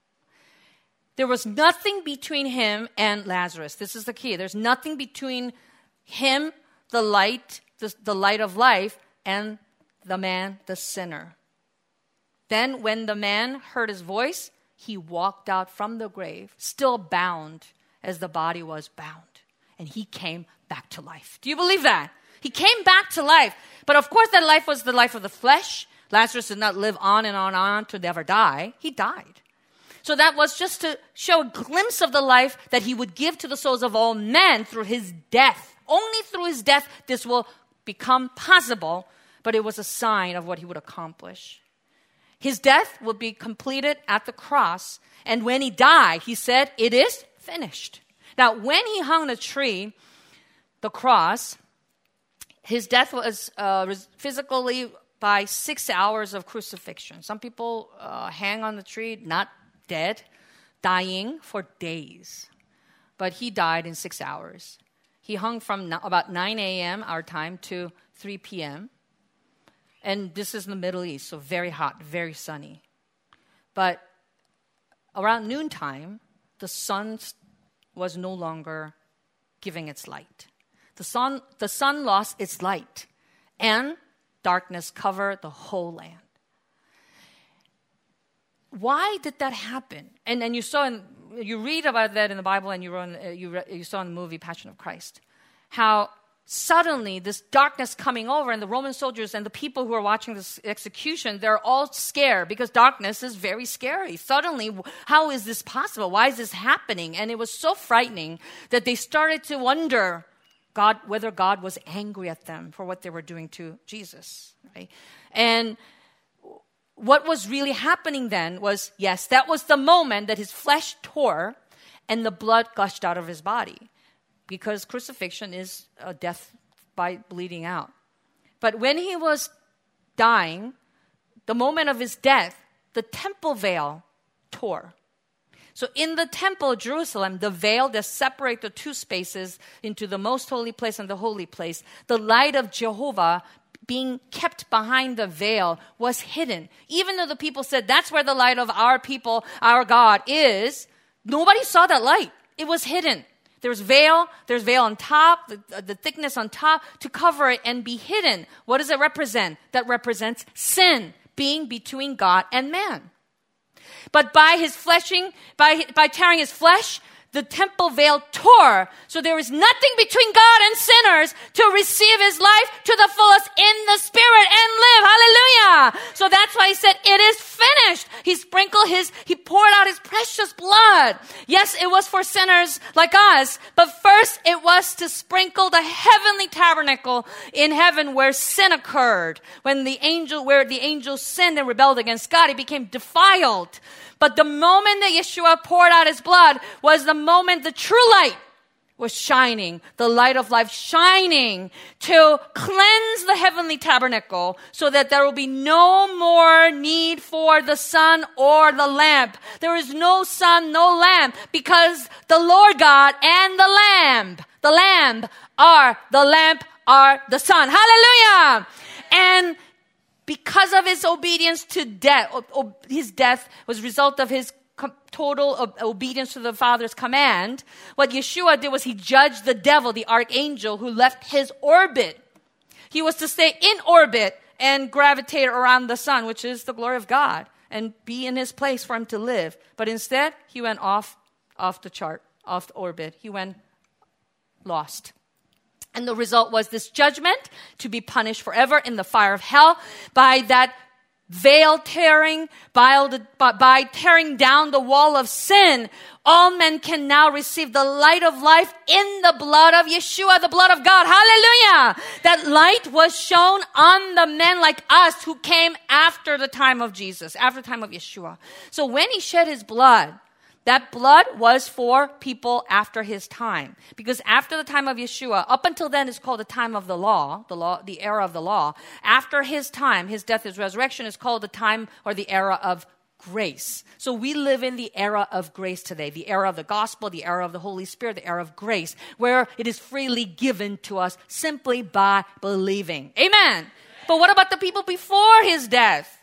There was nothing between him and Lazarus. This is the key. There's nothing between him, the light, the, the light of life, and the man, the sinner. Then when the man heard his voice, he walked out from the grave, still bound as the body was bound. And he came back to life. Do you believe that? He came back to life. But of course that life was the life of the flesh. Lazarus did not live on and on and on to never die. He died. So that was just to show a glimpse of the life that he would give to the souls of all men through his death. Only through his death this will become possible, but it was a sign of what he would accomplish. His death would be completed at the cross, and when he died, he said, it is finished. Now, when he hung on a tree, the cross, his death was uh, physically by six hours of crucifixion. Some people uh, hang on the tree, not dead, dying for days. But he died in six hours. He hung from no- about nine a.m. our time to three p.m. And this is in the Middle East, so very hot, very sunny. But around noontime, the sun was no longer giving its light. The sun, the sun lost its light, and darkness covered the whole land. Why did that happen? And and you saw in, you read about that in the Bible, and you wrote, uh, you, re, you saw in the movie Passion of Christ, how suddenly this darkness coming over, and the Roman soldiers and the people who are watching this execution, they're all scared because darkness is very scary. Suddenly, how is this possible? Why is this happening? And it was so frightening that they started to wonder God, whether God was angry at them for what they were doing to Jesus. Right? And what was really happening then was, yes, that was the moment that his flesh tore and the blood gushed out of his body. Because crucifixion is a death by bleeding out. But when he was dying, the moment of his death, the temple veil tore. So in the temple of Jerusalem, the veil that separates the two spaces into the most holy place and the holy place, the light of Jehovah being kept behind the veil was hidden. Even though the people said, that's where the light of our people, our God is, nobody saw that light. It was hidden. There's veil, there's veil on top, the, the thickness on top to cover it and be hidden. What does it represent? That represents sin, being between God and man. But by his fleshing, by, by tearing his flesh, the temple veil tore. So there is nothing between God and sinners to receive his life to the fullest in the Spirit and live. Hallelujah. So that's why he said, it is finished. He sprinkled his, he poured out his precious blood. Yes, it was for sinners like us, but first it was to sprinkle the heavenly tabernacle in heaven where sin occurred. When the angel, where the angels sinned and rebelled against God, it became defiled. But the moment that Yeshua poured out his blood was the moment the true light was shining, the light of life shining to cleanse the heavenly tabernacle so that there will be no more need for the sun or the lamp. There is no sun, no lamp, because the Lord God and the Lamb, the Lamb are, the lamp are the sun. Hallelujah! And because of his obedience to death, his death was a result of his total obedience to the Father's command. What Yeshua did was he judged the devil, the archangel, who left his orbit. He was to stay in orbit and gravitate around the sun, which is the glory of God, and be in his place for him to live. But instead, he went off, off the chart, off the orbit. He went lost. And the result was this judgment to be punished forever in the fire of hell by that veil tearing, by, the, by tearing down the wall of sin. All men can now receive the light of life in the blood of Yeshua, the blood of God. Hallelujah! That light was shown on the men like us who came after the time of Jesus, after the time of Yeshua. So when he shed his blood, that blood was for people after his time. Because after the time of Yeshua, up until then it's called the time of the law, the law, the era of the law. After his time, his death, his resurrection is called the time or the era of grace. So we live in the era of grace today, the era of the gospel, the era of the Holy Spirit, the era of grace, where it is freely given to us simply by believing. Amen. But what about the people before his death?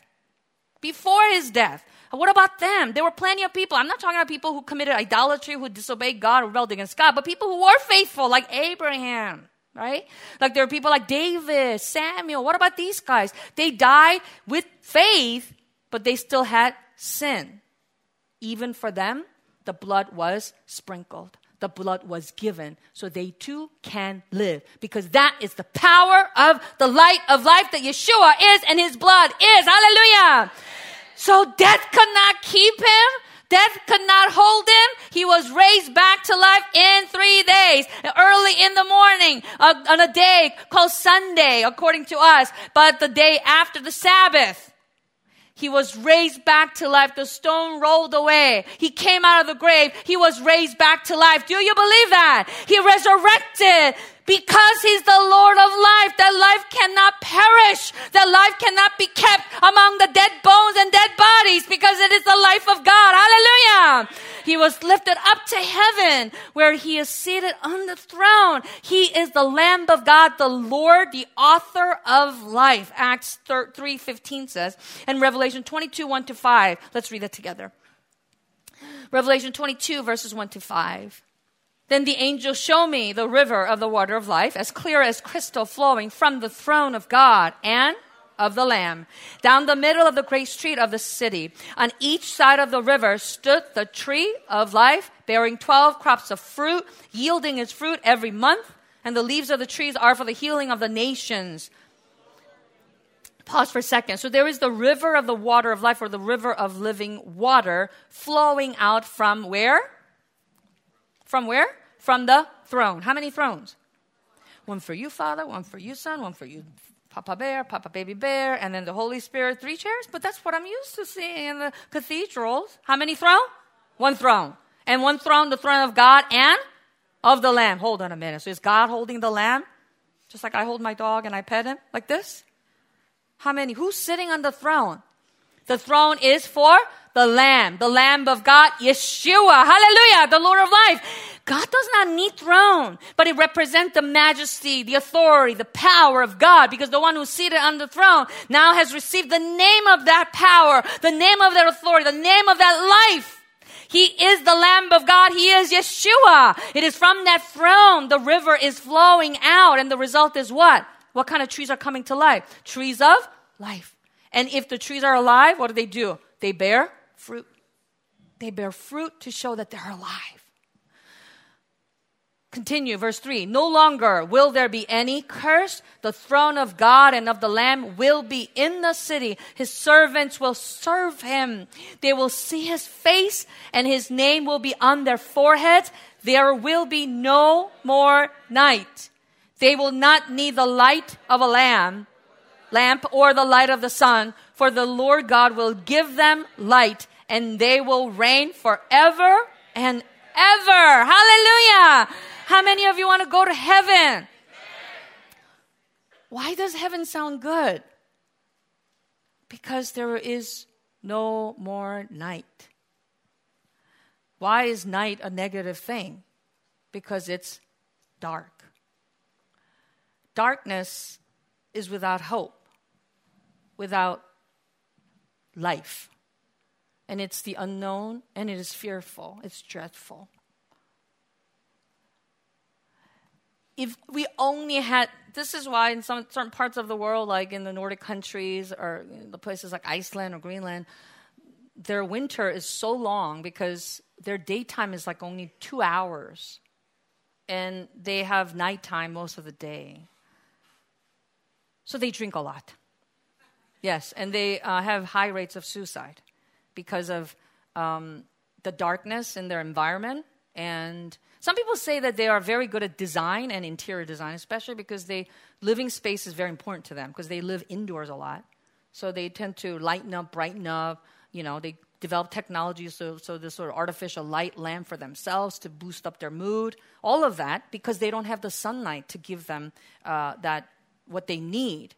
Before his death. What about them? There were plenty of people. I'm not talking about people who committed idolatry, who disobeyed God, rebelled against God, but people who were faithful, like Abraham, right? Like there are people like David, Samuel. What about these guys? They died with faith, but they still had sin. Even for them, the blood was sprinkled. The blood was given so they too can live, because that is the power of the light of life that Yeshua is and his blood is. Hallelujah. So death could not keep him. Death could not hold him. He was raised back to life in three days. Early in the morning, uh, on a day called Sunday, according to us, but the day after the Sabbath. He was raised back to life. The stone rolled away. He came out of the grave. He was raised back to life. Do you believe that? He resurrected because he's the Lord of life. That life cannot perish. That life cannot be kept among the dead bones and dead bodies, because it is the life of God. Hallelujah. He was lifted up to heaven where he is seated on the throne. He is the Lamb of God, the Lord, the author of life. Acts three fifteen says, and Revelation twenty-two, one to five. Let's read that together. Revelation twenty-two, verses one to five. Then the angel showed me the river of the water of life, as clear as crystal, flowing from the throne of God and of the Lamb, down the middle of the great street of the city. On each side of the river stood the tree of life, bearing twelve crops of fruit, yielding its fruit every month. And the leaves of the trees are for the healing of the nations. Pause for a second. So there is the river of the water of life, or the river of living water, flowing out from where? From where? From the throne. How many thrones? One for you, Father, one for you, Son, one for you, Papa Bear, Papa Baby Bear, and then the Holy Spirit, three chairs. But that's what I'm used to seeing in the cathedrals. How many thrones? One throne. And one throne, the throne of God and of the Lamb. Hold on a minute. So is God holding the Lamb? Just like I hold my dog and I pet him? Like this? How many? Who's sitting on the throne? The throne is for the Lamb, the Lamb of God, Yeshua. Hallelujah, the Lord of life. God does not need throne, but it represents the majesty, the authority, the power of God, because the one who's seated on the throne now has received the name of that power, the name of that authority, the name of that life. He is the Lamb of God. He is Yeshua. It is from that throne the river is flowing out, and the result is what? What kind of trees are coming to life? Trees of life. And if the trees are alive, what do they do? They bear fruit. They bear fruit to show that they're alive. Continue, verse three. No longer will there be any curse. The throne of God and of the Lamb will be in the city. His servants will serve him. They will see his face, and his name will be on their foreheads. There will be no more night. They will not need the light of a lamp, lamp or the light of the sun, for the Lord God will give them light, and they will reign forever and ever. Hallelujah! How many of you want to go to heaven? Why does heaven sound good? Because there is no more night. Why is night a negative thing? Because it's dark. Darkness is without hope, without life. And it's the unknown, and it is fearful. It's dreadful. If we only had, this is why in some certain parts of the world, like in the Nordic countries or the places like Iceland or Greenland, their winter is so long because their daytime is like only two hours. And they have nighttime most of the day. So they drink a lot. Yes, and they uh, have high rates of suicide because of um, the darkness in their environment. And some people say that they are very good at design and interior design, especially because they living space is very important to them because they live indoors a lot. So they tend to lighten up, brighten up. You know, they develop technology, so, so this sort of artificial light lamp for themselves to boost up their mood. All of that because they don't have the sunlight to give them uh, that what they need.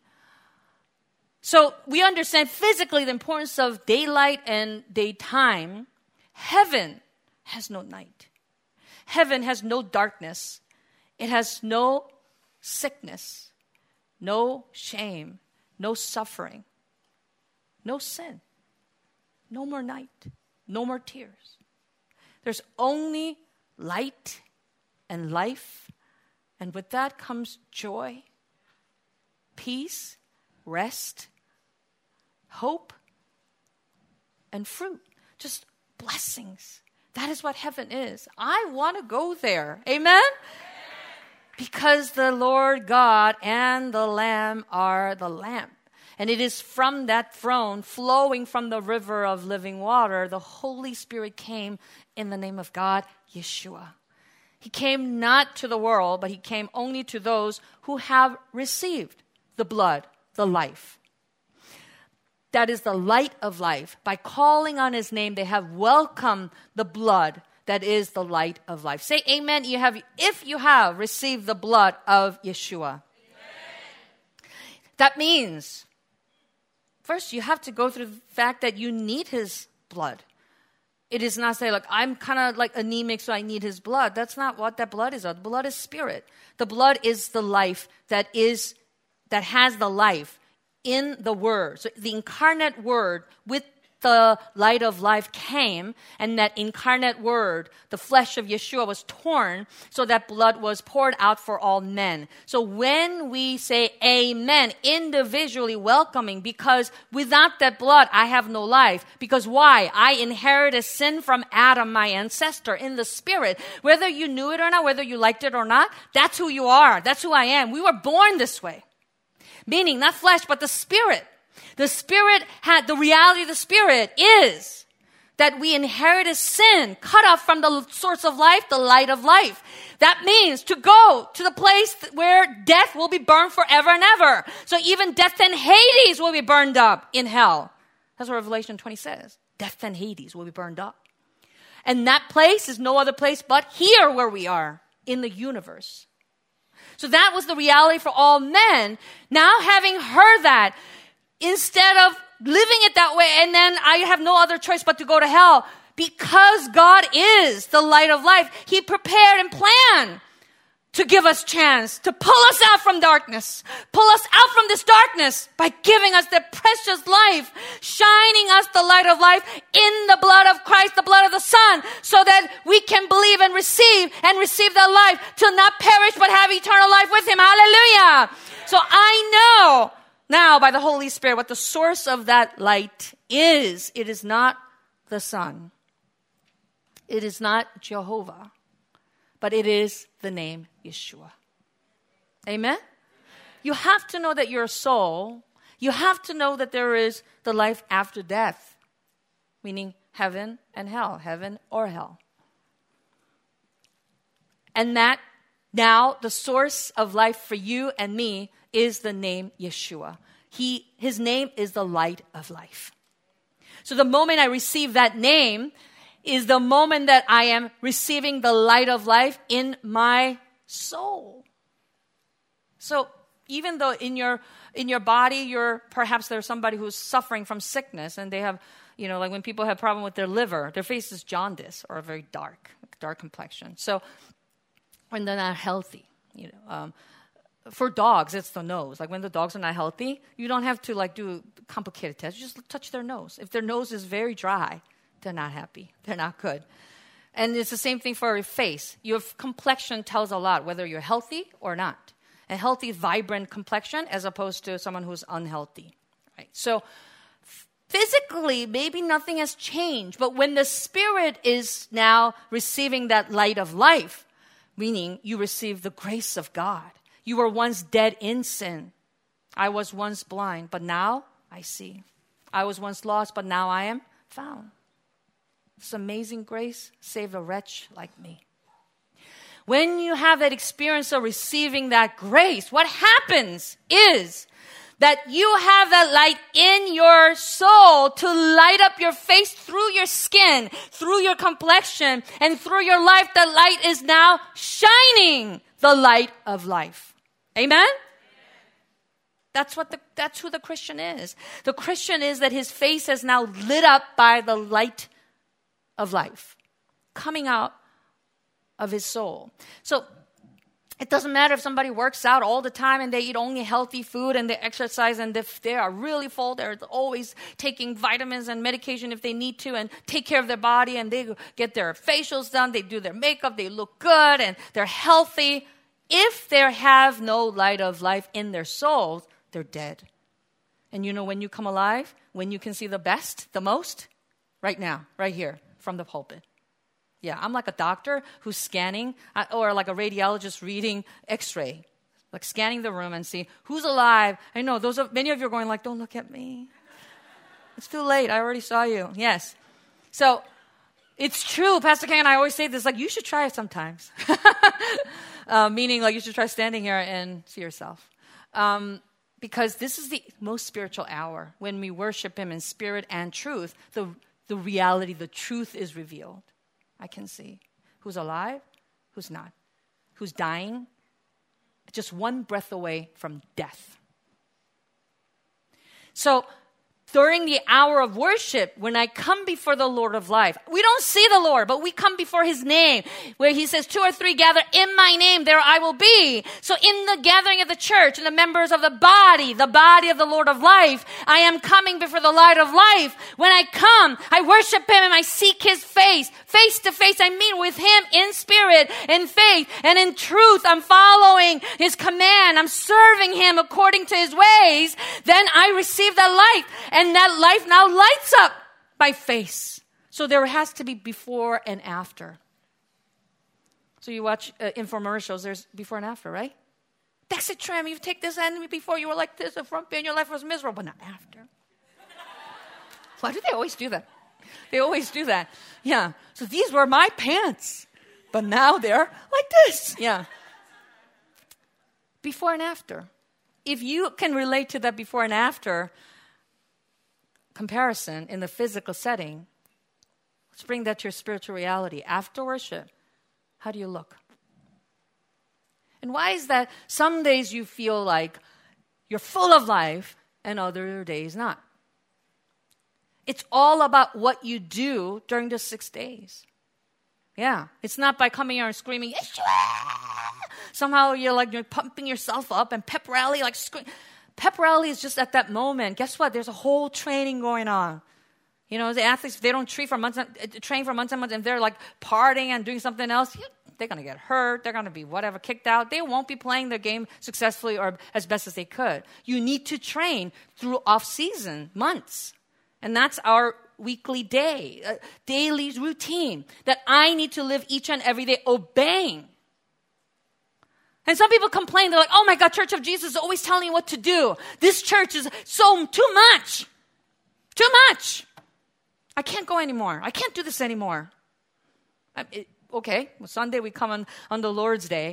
So we understand physically the importance of daylight and daytime. Heaven has no night. Heaven has no darkness. It has no sickness, no shame, no suffering, no sin, no more night, no more tears. There's only light and life, and with that comes joy, peace, rest, hope, and fruit. Just blessings. That is what heaven is. I want to go there. Amen? Because the Lord God and the Lamb are the lamp. And it is from that throne, flowing from the river of living water, the Holy Spirit came in the name of God, Yeshua. He came not to the world, but he came only to those who have received the blood, the life. That is the light of life. By calling on his name, they have welcomed the blood that is the light of life. Say amen. You have, if you have received the blood of Yeshua. Amen. That means, first you have to go through the fact that you need his blood. It is not say like, I'm kind of like anemic, so I need his blood. That's not what that blood is. The blood is spirit. The blood is the life that is, that has the life in the Word. So the incarnate Word with the light of life came, and that incarnate Word, the flesh of Yeshua, was torn so that blood was poured out for all men. So when we say amen, individually welcoming, because without that blood, I have no life. Because why? I inherited sin from Adam, my ancestor, in the spirit. Whether you knew it or not, whether you liked it or not, that's who you are. That's who I am. We were born this way. Meaning, not flesh, but the spirit. The spirit had, the reality of the spirit is that we inherited sin, cut off from the source of life, the light of life. That means to go to the place where death will be burned forever and ever. So even death and Hades will be burned up in hell. That's what Revelation twenty says. Death and Hades will be burned up. And that place is no other place but here where we are in the universe. So that was the reality for all men. Now having heard that, instead of living it that way, and then I have no other choice but to go to hell, because God is the light of life, he prepared and planned to give us chance to pull us out from darkness, pull us out from this darkness by giving us the precious life, shining us the light of life in the blood of Christ, the blood of the Son, so that we can believe and receive and receive that life to not perish but have eternal life with him. Hallelujah. So I know now by the Holy Spirit what the source of that light is. It is not the sun. It is not Jehovah. But it is the name Yeshua. Amen? You have to know that you're a soul. You have to know that there is the life after death. Meaning heaven and hell. Heaven or hell. And that now the source of life for you and me is the name Yeshua. He, his name is the light of life. So the moment I receive that name, is the moment that I am receiving the light of life in my soul. So even though in your in your body, you're perhaps there's somebody who's suffering from sickness, and they have, you know, like when people have problem with their liver, their face is jaundice or very dark, dark complexion. So when they're not healthy, you know, um, for dogs, it's the nose. Like when the dogs are not healthy, you don't have to like do complicated tests. You just touch their nose. If their nose is very dry, they're not happy. They're not good. And it's the same thing for your face. Your complexion tells a lot whether you're healthy or not. A healthy, vibrant complexion as opposed to someone who's unhealthy. Right? So physically, maybe nothing has changed. But when the spirit is now receiving that light of life, meaning you receive the grace of God. You were once dead in sin. I was once blind, but now I see. I was once lost, but now I am found. This amazing grace saved a wretch like me. When you have that experience of receiving that grace, what happens is that you have that light in your soul to light up your face through your skin, through your complexion, and through your life. That light is now shining the light of life. Amen? Amen. That's what the, that's who the Christian is. The Christian is that his face is now lit up by the light of life coming out of his soul. So it doesn't matter if somebody works out all the time and they eat only healthy food and they exercise, and if they are really full, they're always taking vitamins and medication if they need to and take care of their body, and they get their facials done, they do their makeup, they look good, and they're healthy. If they have no light of life in their souls, they're dead. And you know when you come alive, when you can see the best, the most? Right now, right here, from the pulpit. Yeah, I'm like a doctor who's scanning, or like a radiologist reading x-ray, like scanning the room and see who's alive. I know, those are, many of you are going like, don't look at me. It's too late, I already saw you. Yes. So, it's true, Pastor Ken and I always say this, like, you should try it sometimes. uh, meaning, like, you should try standing here and see yourself. Um, because this is the most spiritual hour. When we worship Him in spirit and truth, the, the reality, the truth is revealed. I can see who's alive, who's not, who's dying, just one breath away from death. So, during the hour of worship, when I come before the Lord of life, we don't see the Lord, but we come before His name, where He says, two or three gather in my name, there I will be. So in the gathering of the church and the members of the body, the body of the Lord of life, I am coming before the light of life. When I come, I worship Him and I seek His face. Face to face, I meet with Him in spirit, in faith, and in truth. I'm following His command. I'm serving Him according to His ways. Then I receive that light. And that life now lights up my face. So there has to be before and after. So you watch uh, infomercials, there's before and after, right? Dexatrim, you take this enemy before you were like this, the front and your life was miserable, but not after. Why do they always do that? They always do that. Yeah. So these were my pants, but now they're like this. Yeah. Before and after. If you can relate to that before and after comparison in the physical setting, let's bring that to your spiritual reality. After worship, how do you look? And why is that some days you feel like you're full of life and other days not? It's all about what you do during the six days. Yeah, it's not by coming here and screaming, Yeshua! Somehow you're like, you're pumping yourself up and pep rally, like scream. Pep rally is just at that moment. Guess what? There's a whole training going on. You know, the athletes, if they don't train for months, train for months and months, and they're like partying and doing something else, they're going to get hurt. They're going to be whatever, kicked out. They won't be playing their game successfully or as best as they could. You need to train through off-season, months. And that's our weekly day, uh, daily routine that I need to live each and every day obeying. And some people complain, they're like, oh my God, Church of Jesus is always telling me what to do. This church is so, too much. Too much. I can't go anymore. I can't do this anymore. I, it, okay, well, Sunday we come on, on the Lord's Day.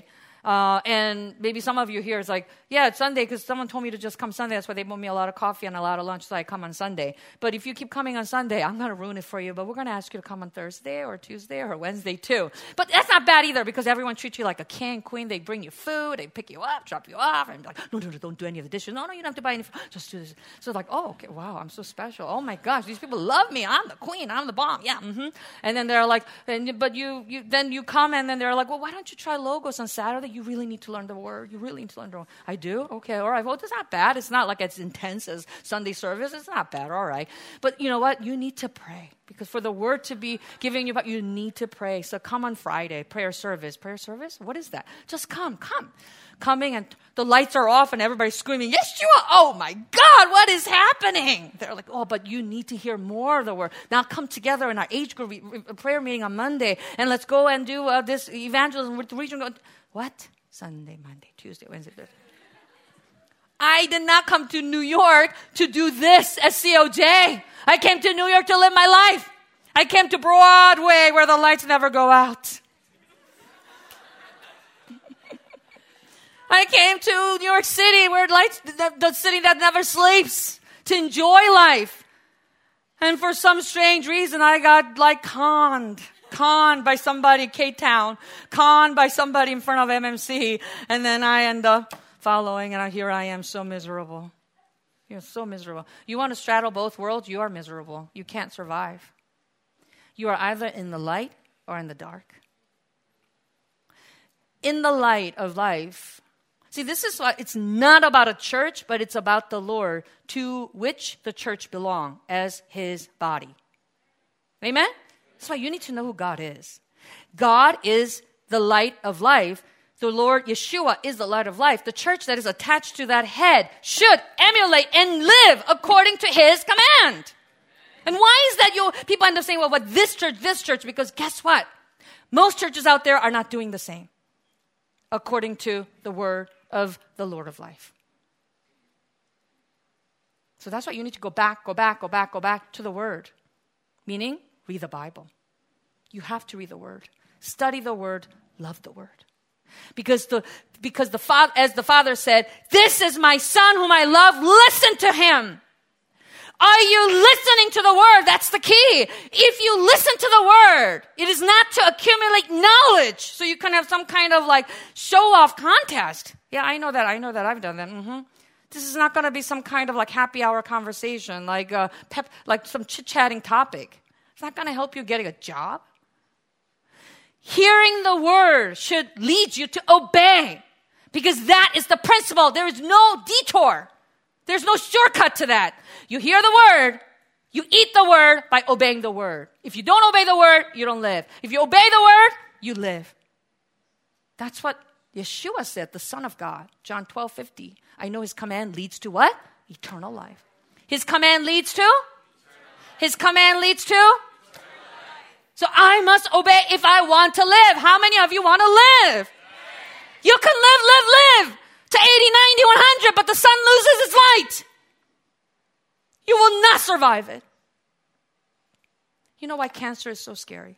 Uh, and maybe some of you here is like, yeah, it's Sunday because someone told me to just come Sunday. That's why they bought me a lot of coffee and a lot of lunch, so I come on Sunday. But if you keep coming on Sunday, I'm going to ruin it for you. But we're going to ask you to come on Thursday or Tuesday or Wednesday too. But that's not bad either because everyone treats you like a king, queen. They bring you food. They pick you up, drop you off. And be like, no, no, no, don't do any of the dishes. No, no, you don't have to buy any food. Just do this. So like, oh, okay, wow, I'm so special. Oh my gosh, these people love me. I'm the queen. I'm the bomb. Yeah, mm-hmm. And then they're like, and, but you, you, then you come and then they're like, well, why don't you try Logos on Saturday? You really need to learn the word. You really need to learn the word. I do? Okay, all right. Well, it's not bad. It's not like as intense as Sunday service. It's not bad. All right. But you know what? You need to pray. Because for the word to be given you, you need to pray. So come on Friday, prayer service. Prayer service? What is that? Just come, come. Coming and the lights are off and everybody's screaming, Yeshua! Oh my God, what is happening? They're like, oh, but you need to hear more of the word. Now come together in our age group prayer meeting on Monday and let's go and do uh, this evangelism with the region. What? Sunday, Monday, Tuesday, Wednesday, Thursday. I did not come to New York to do this as C O J. I came to New York to live my life. I came to Broadway where the lights never go out. I came to New York City where lights, the, the city that never sleeps, to enjoy life. And for some strange reason, I got like conned. Conned by somebody, K-Town. Conned by somebody in front of M M C. And then I end up following, and here I am so miserable. You're so miserable. You want to straddle both worlds? You are miserable. You can't survive. You are either in the light or in the dark. In the light of life. See, this is why it's not about a church, but it's about the Lord, to which the church belongs as his body. Amen? That's why you need to know who God is. God is the light of life. The Lord Yeshua is the light of life. The church that is attached to that head should emulate and live according to his command. And why is that you people end up saying, well, what this church, this church? Because guess what? Most churches out there are not doing the same according to the word of the Lord of life. So that's why you need to go back, go back, go back, go back to the word. Meaning, read the Bible. You have to read the word. Study the word. Love the word. Because the because the father, as the Father said, this is my son whom I love. Listen to him. Are you listening to the word? That's the key. If you listen to the word, it is not to accumulate knowledge so you can have some kind of like show-off contest. Yeah, I know that. I know that. I've done that. Mm-hmm. This is not going to be some kind of like happy hour conversation, like uh, pep, like some chit-chatting topic. It's not going to help you getting a job. Hearing the word should lead you to obey because that is the principle. There is no detour. There's no shortcut to that. You hear the word, you eat the word by obeying the word. If you don't obey the word, you don't live. If you obey the word, you live. That's what Yeshua said, the Son of God, John twelve fifty. I know his command leads to what? Eternal life. His command leads to? His command leads to? So I must obey if I want to live. How many of you want to live? You can live, live, live to eighty, ninety, one hundred, but the sun loses its light. You will not survive it. You know why cancer is so scary?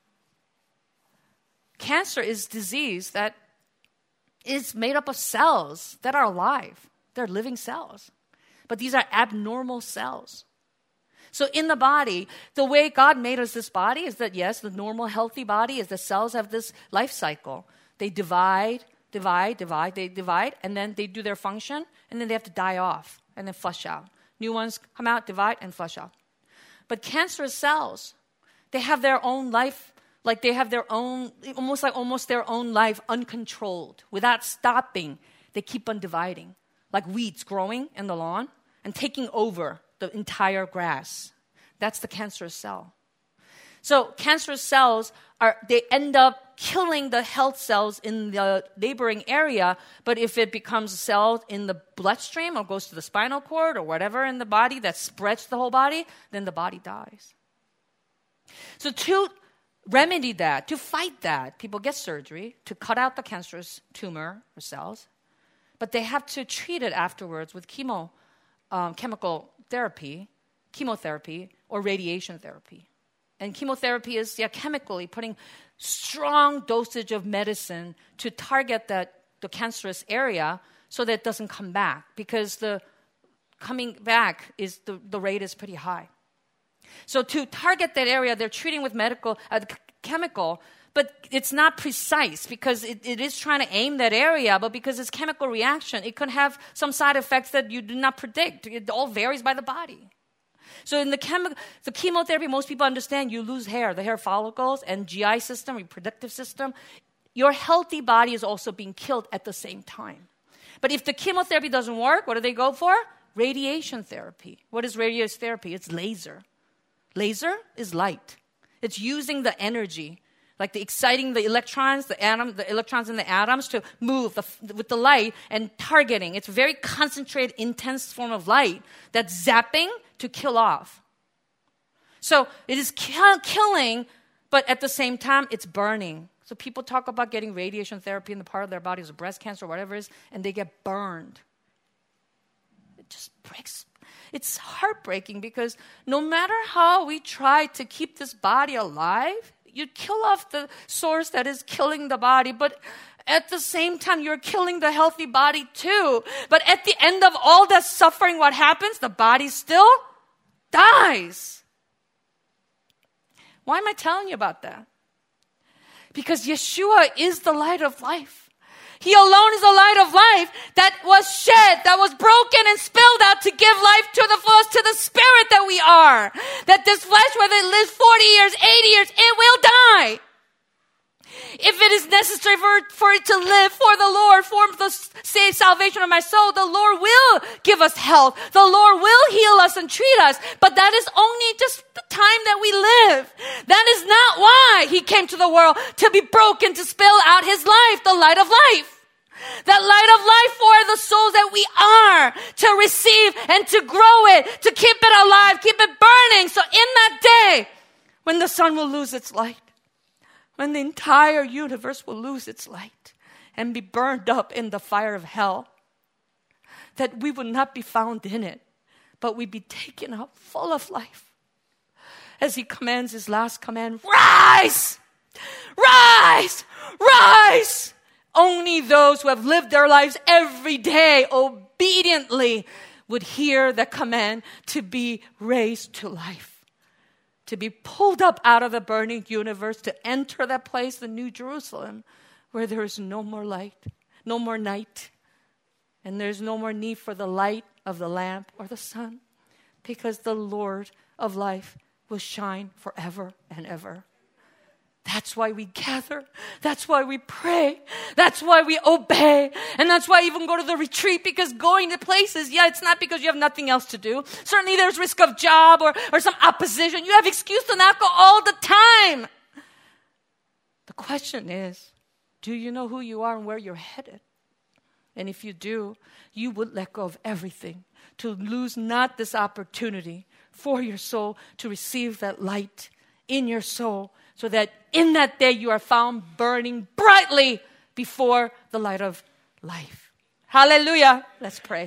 Cancer is disease that is made up of cells that are alive. They're living cells. But these are abnormal cells. So in the body, the way God made us this body is that, yes, the normal healthy body is the cells have this life cycle. They divide, divide, divide, they divide, and then they do their function, and then they have to die off and then flush out. New ones come out, divide, and flush out. But cancerous cells, they have their own life, like they have their own, almost like almost their own life uncontrolled. Without stopping, they keep on dividing, like weeds growing in the lawn and taking over the entire grass. That's the cancerous cell. So cancerous cells are, they end up killing the health cells in the neighboring area, but if it becomes a cell in the bloodstream or goes to the spinal cord or whatever in the body that spreads the whole body, then the body dies. So to remedy that, to fight that, people get surgery to cut out the cancerous tumor or cells, but they have to treat it afterwards with chemo, um, chemical therapy, chemotherapy, or radiation therapy. And chemotherapy is yeah, chemically putting strong dosage of medicine to target that the cancerous area so that it doesn't come back, because the coming back is the, the rate is pretty high. So to target that area, they're treating with medical uh, chemical, but it's not precise because it, it is trying to aim that area, but because it's chemical reaction, it could have some side effects that you do not predict. It all varies by the body. So in the, chemi- the chemotherapy, most people understand you lose hair, the hair follicles, and G I system, reproductive system. Your healthy body is also being killed at the same time. But if the chemotherapy doesn't work, what do they go for? Radiation therapy. What is radiation therapy? It's laser. Laser is light. It's using the energy, like the exciting the electrons, the atom, the electrons in the atoms to move the, with the light and targeting. It's a very concentrated, intense form of light that's zapping to kill off. So it is kill, killing, but at the same time, it's burning. So people talk about getting radiation therapy in the part of their bodies, or breast cancer or whatever it is, and they get burned. It just breaks. It's heartbreaking because no matter how we try to keep this body alive, you kill off the source that is killing the body, but at the same time, you're killing the healthy body too. But at the end of all that suffering, what happens? The body still dies. Why am I telling you about that? Because Yeshua is the light of life. He alone is the light of life that was shed, that was broken and spilled out to give life to the fullest, to the spirit that we are. That this flesh, whether it lives forty years, eighty years, it will die. If it is necessary for, for it to live for the Lord, for the say, salvation of my soul, the Lord will give us health. The Lord will heal us and treat us. But that is only just the time that we live. That is not why He came to the world, to be broken, to spill out His life, the light of life. That light of life for the souls that we are, to receive and to grow it, to keep it alive, keep it burning. So in that day, when the sun will lose its light, when the entire universe will lose its light and be burned up in the fire of hell, that we would not be found in it, but we'd be taken up full of life. As He commands His last command, rise! Rise! Rise! Only those who have lived their lives every day obediently would hear the command to be raised to life, to be pulled up out of the burning universe, to enter that place, the New Jerusalem, where there is no more light, no more night, and there's no more need for the light of the lamp or the sun, because the Lord of life will shine forever and ever. That's why we gather. That's why we pray. That's why we obey. And that's why I even go to the retreat, because going to places, yeah, it's not because you have nothing else to do. Certainly there's risk of job or, or some opposition. You have excuse to not go all the time. The question is, do you know who you are and where you're headed? And if you do, you would let go of everything to lose not this opportunity for your soul to receive that light in your soul, so that in that day you are found burning brightly before the light of life. Hallelujah. Let's pray.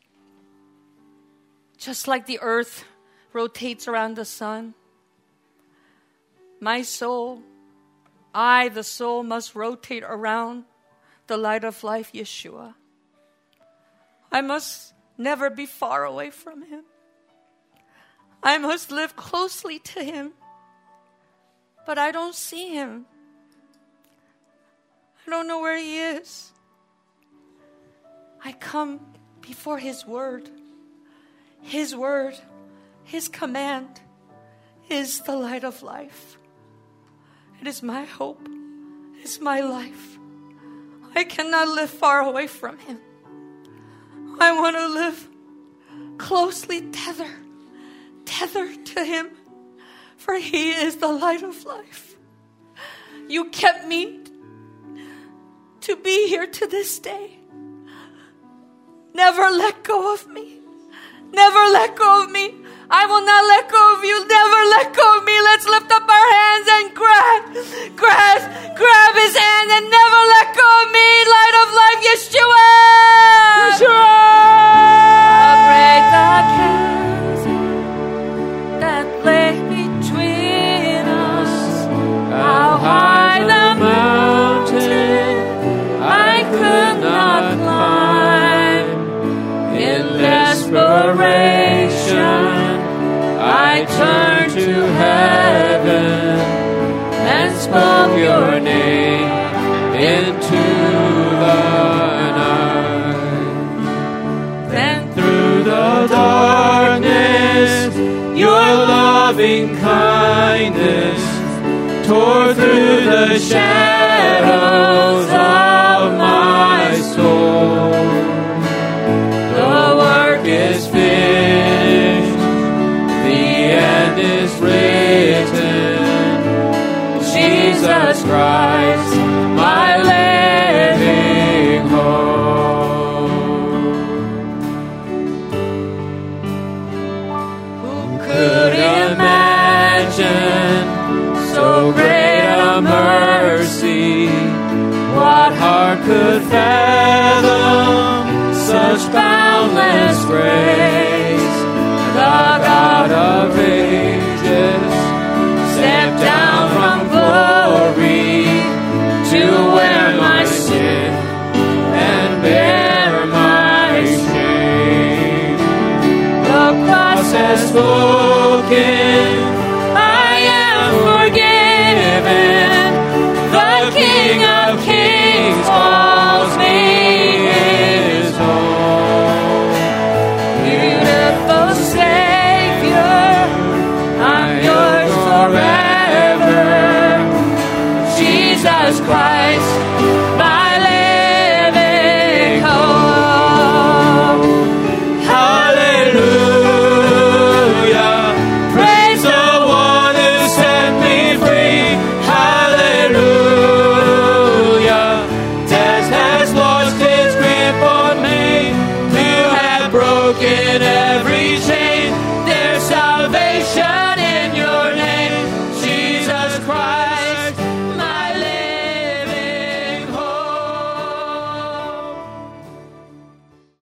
Just like the earth rotates around the sun, my soul, I, the soul, must rotate around the light of life, Yeshua. I must never be far away from Him. I must live closely to Him. But I don't see Him. I don't know where He is. I come before His word. His word, His command is the light of life. It is my hope. It's my life. I cannot live far away from Him. I want to live closely tethered, tethered to Him. For He is the light of life. You kept me to be here to this day. Never let go of me. Never let go of me. I will not let go of you. Never let go of me. Let's lift up our hands and grab, grab, grab His hand and never let go of me. Light of life, Yeshua. Yeshua. I'll break the chasm that lay between us. How high the mountain I could I turned to heaven and spoke your name into the night. Then through the darkness, your loving kindness tore through the shadows of my soul. The work is finished, the end is written. Jesus Christ, my living hope. Who could imagine so great a mercy? What heart could fathom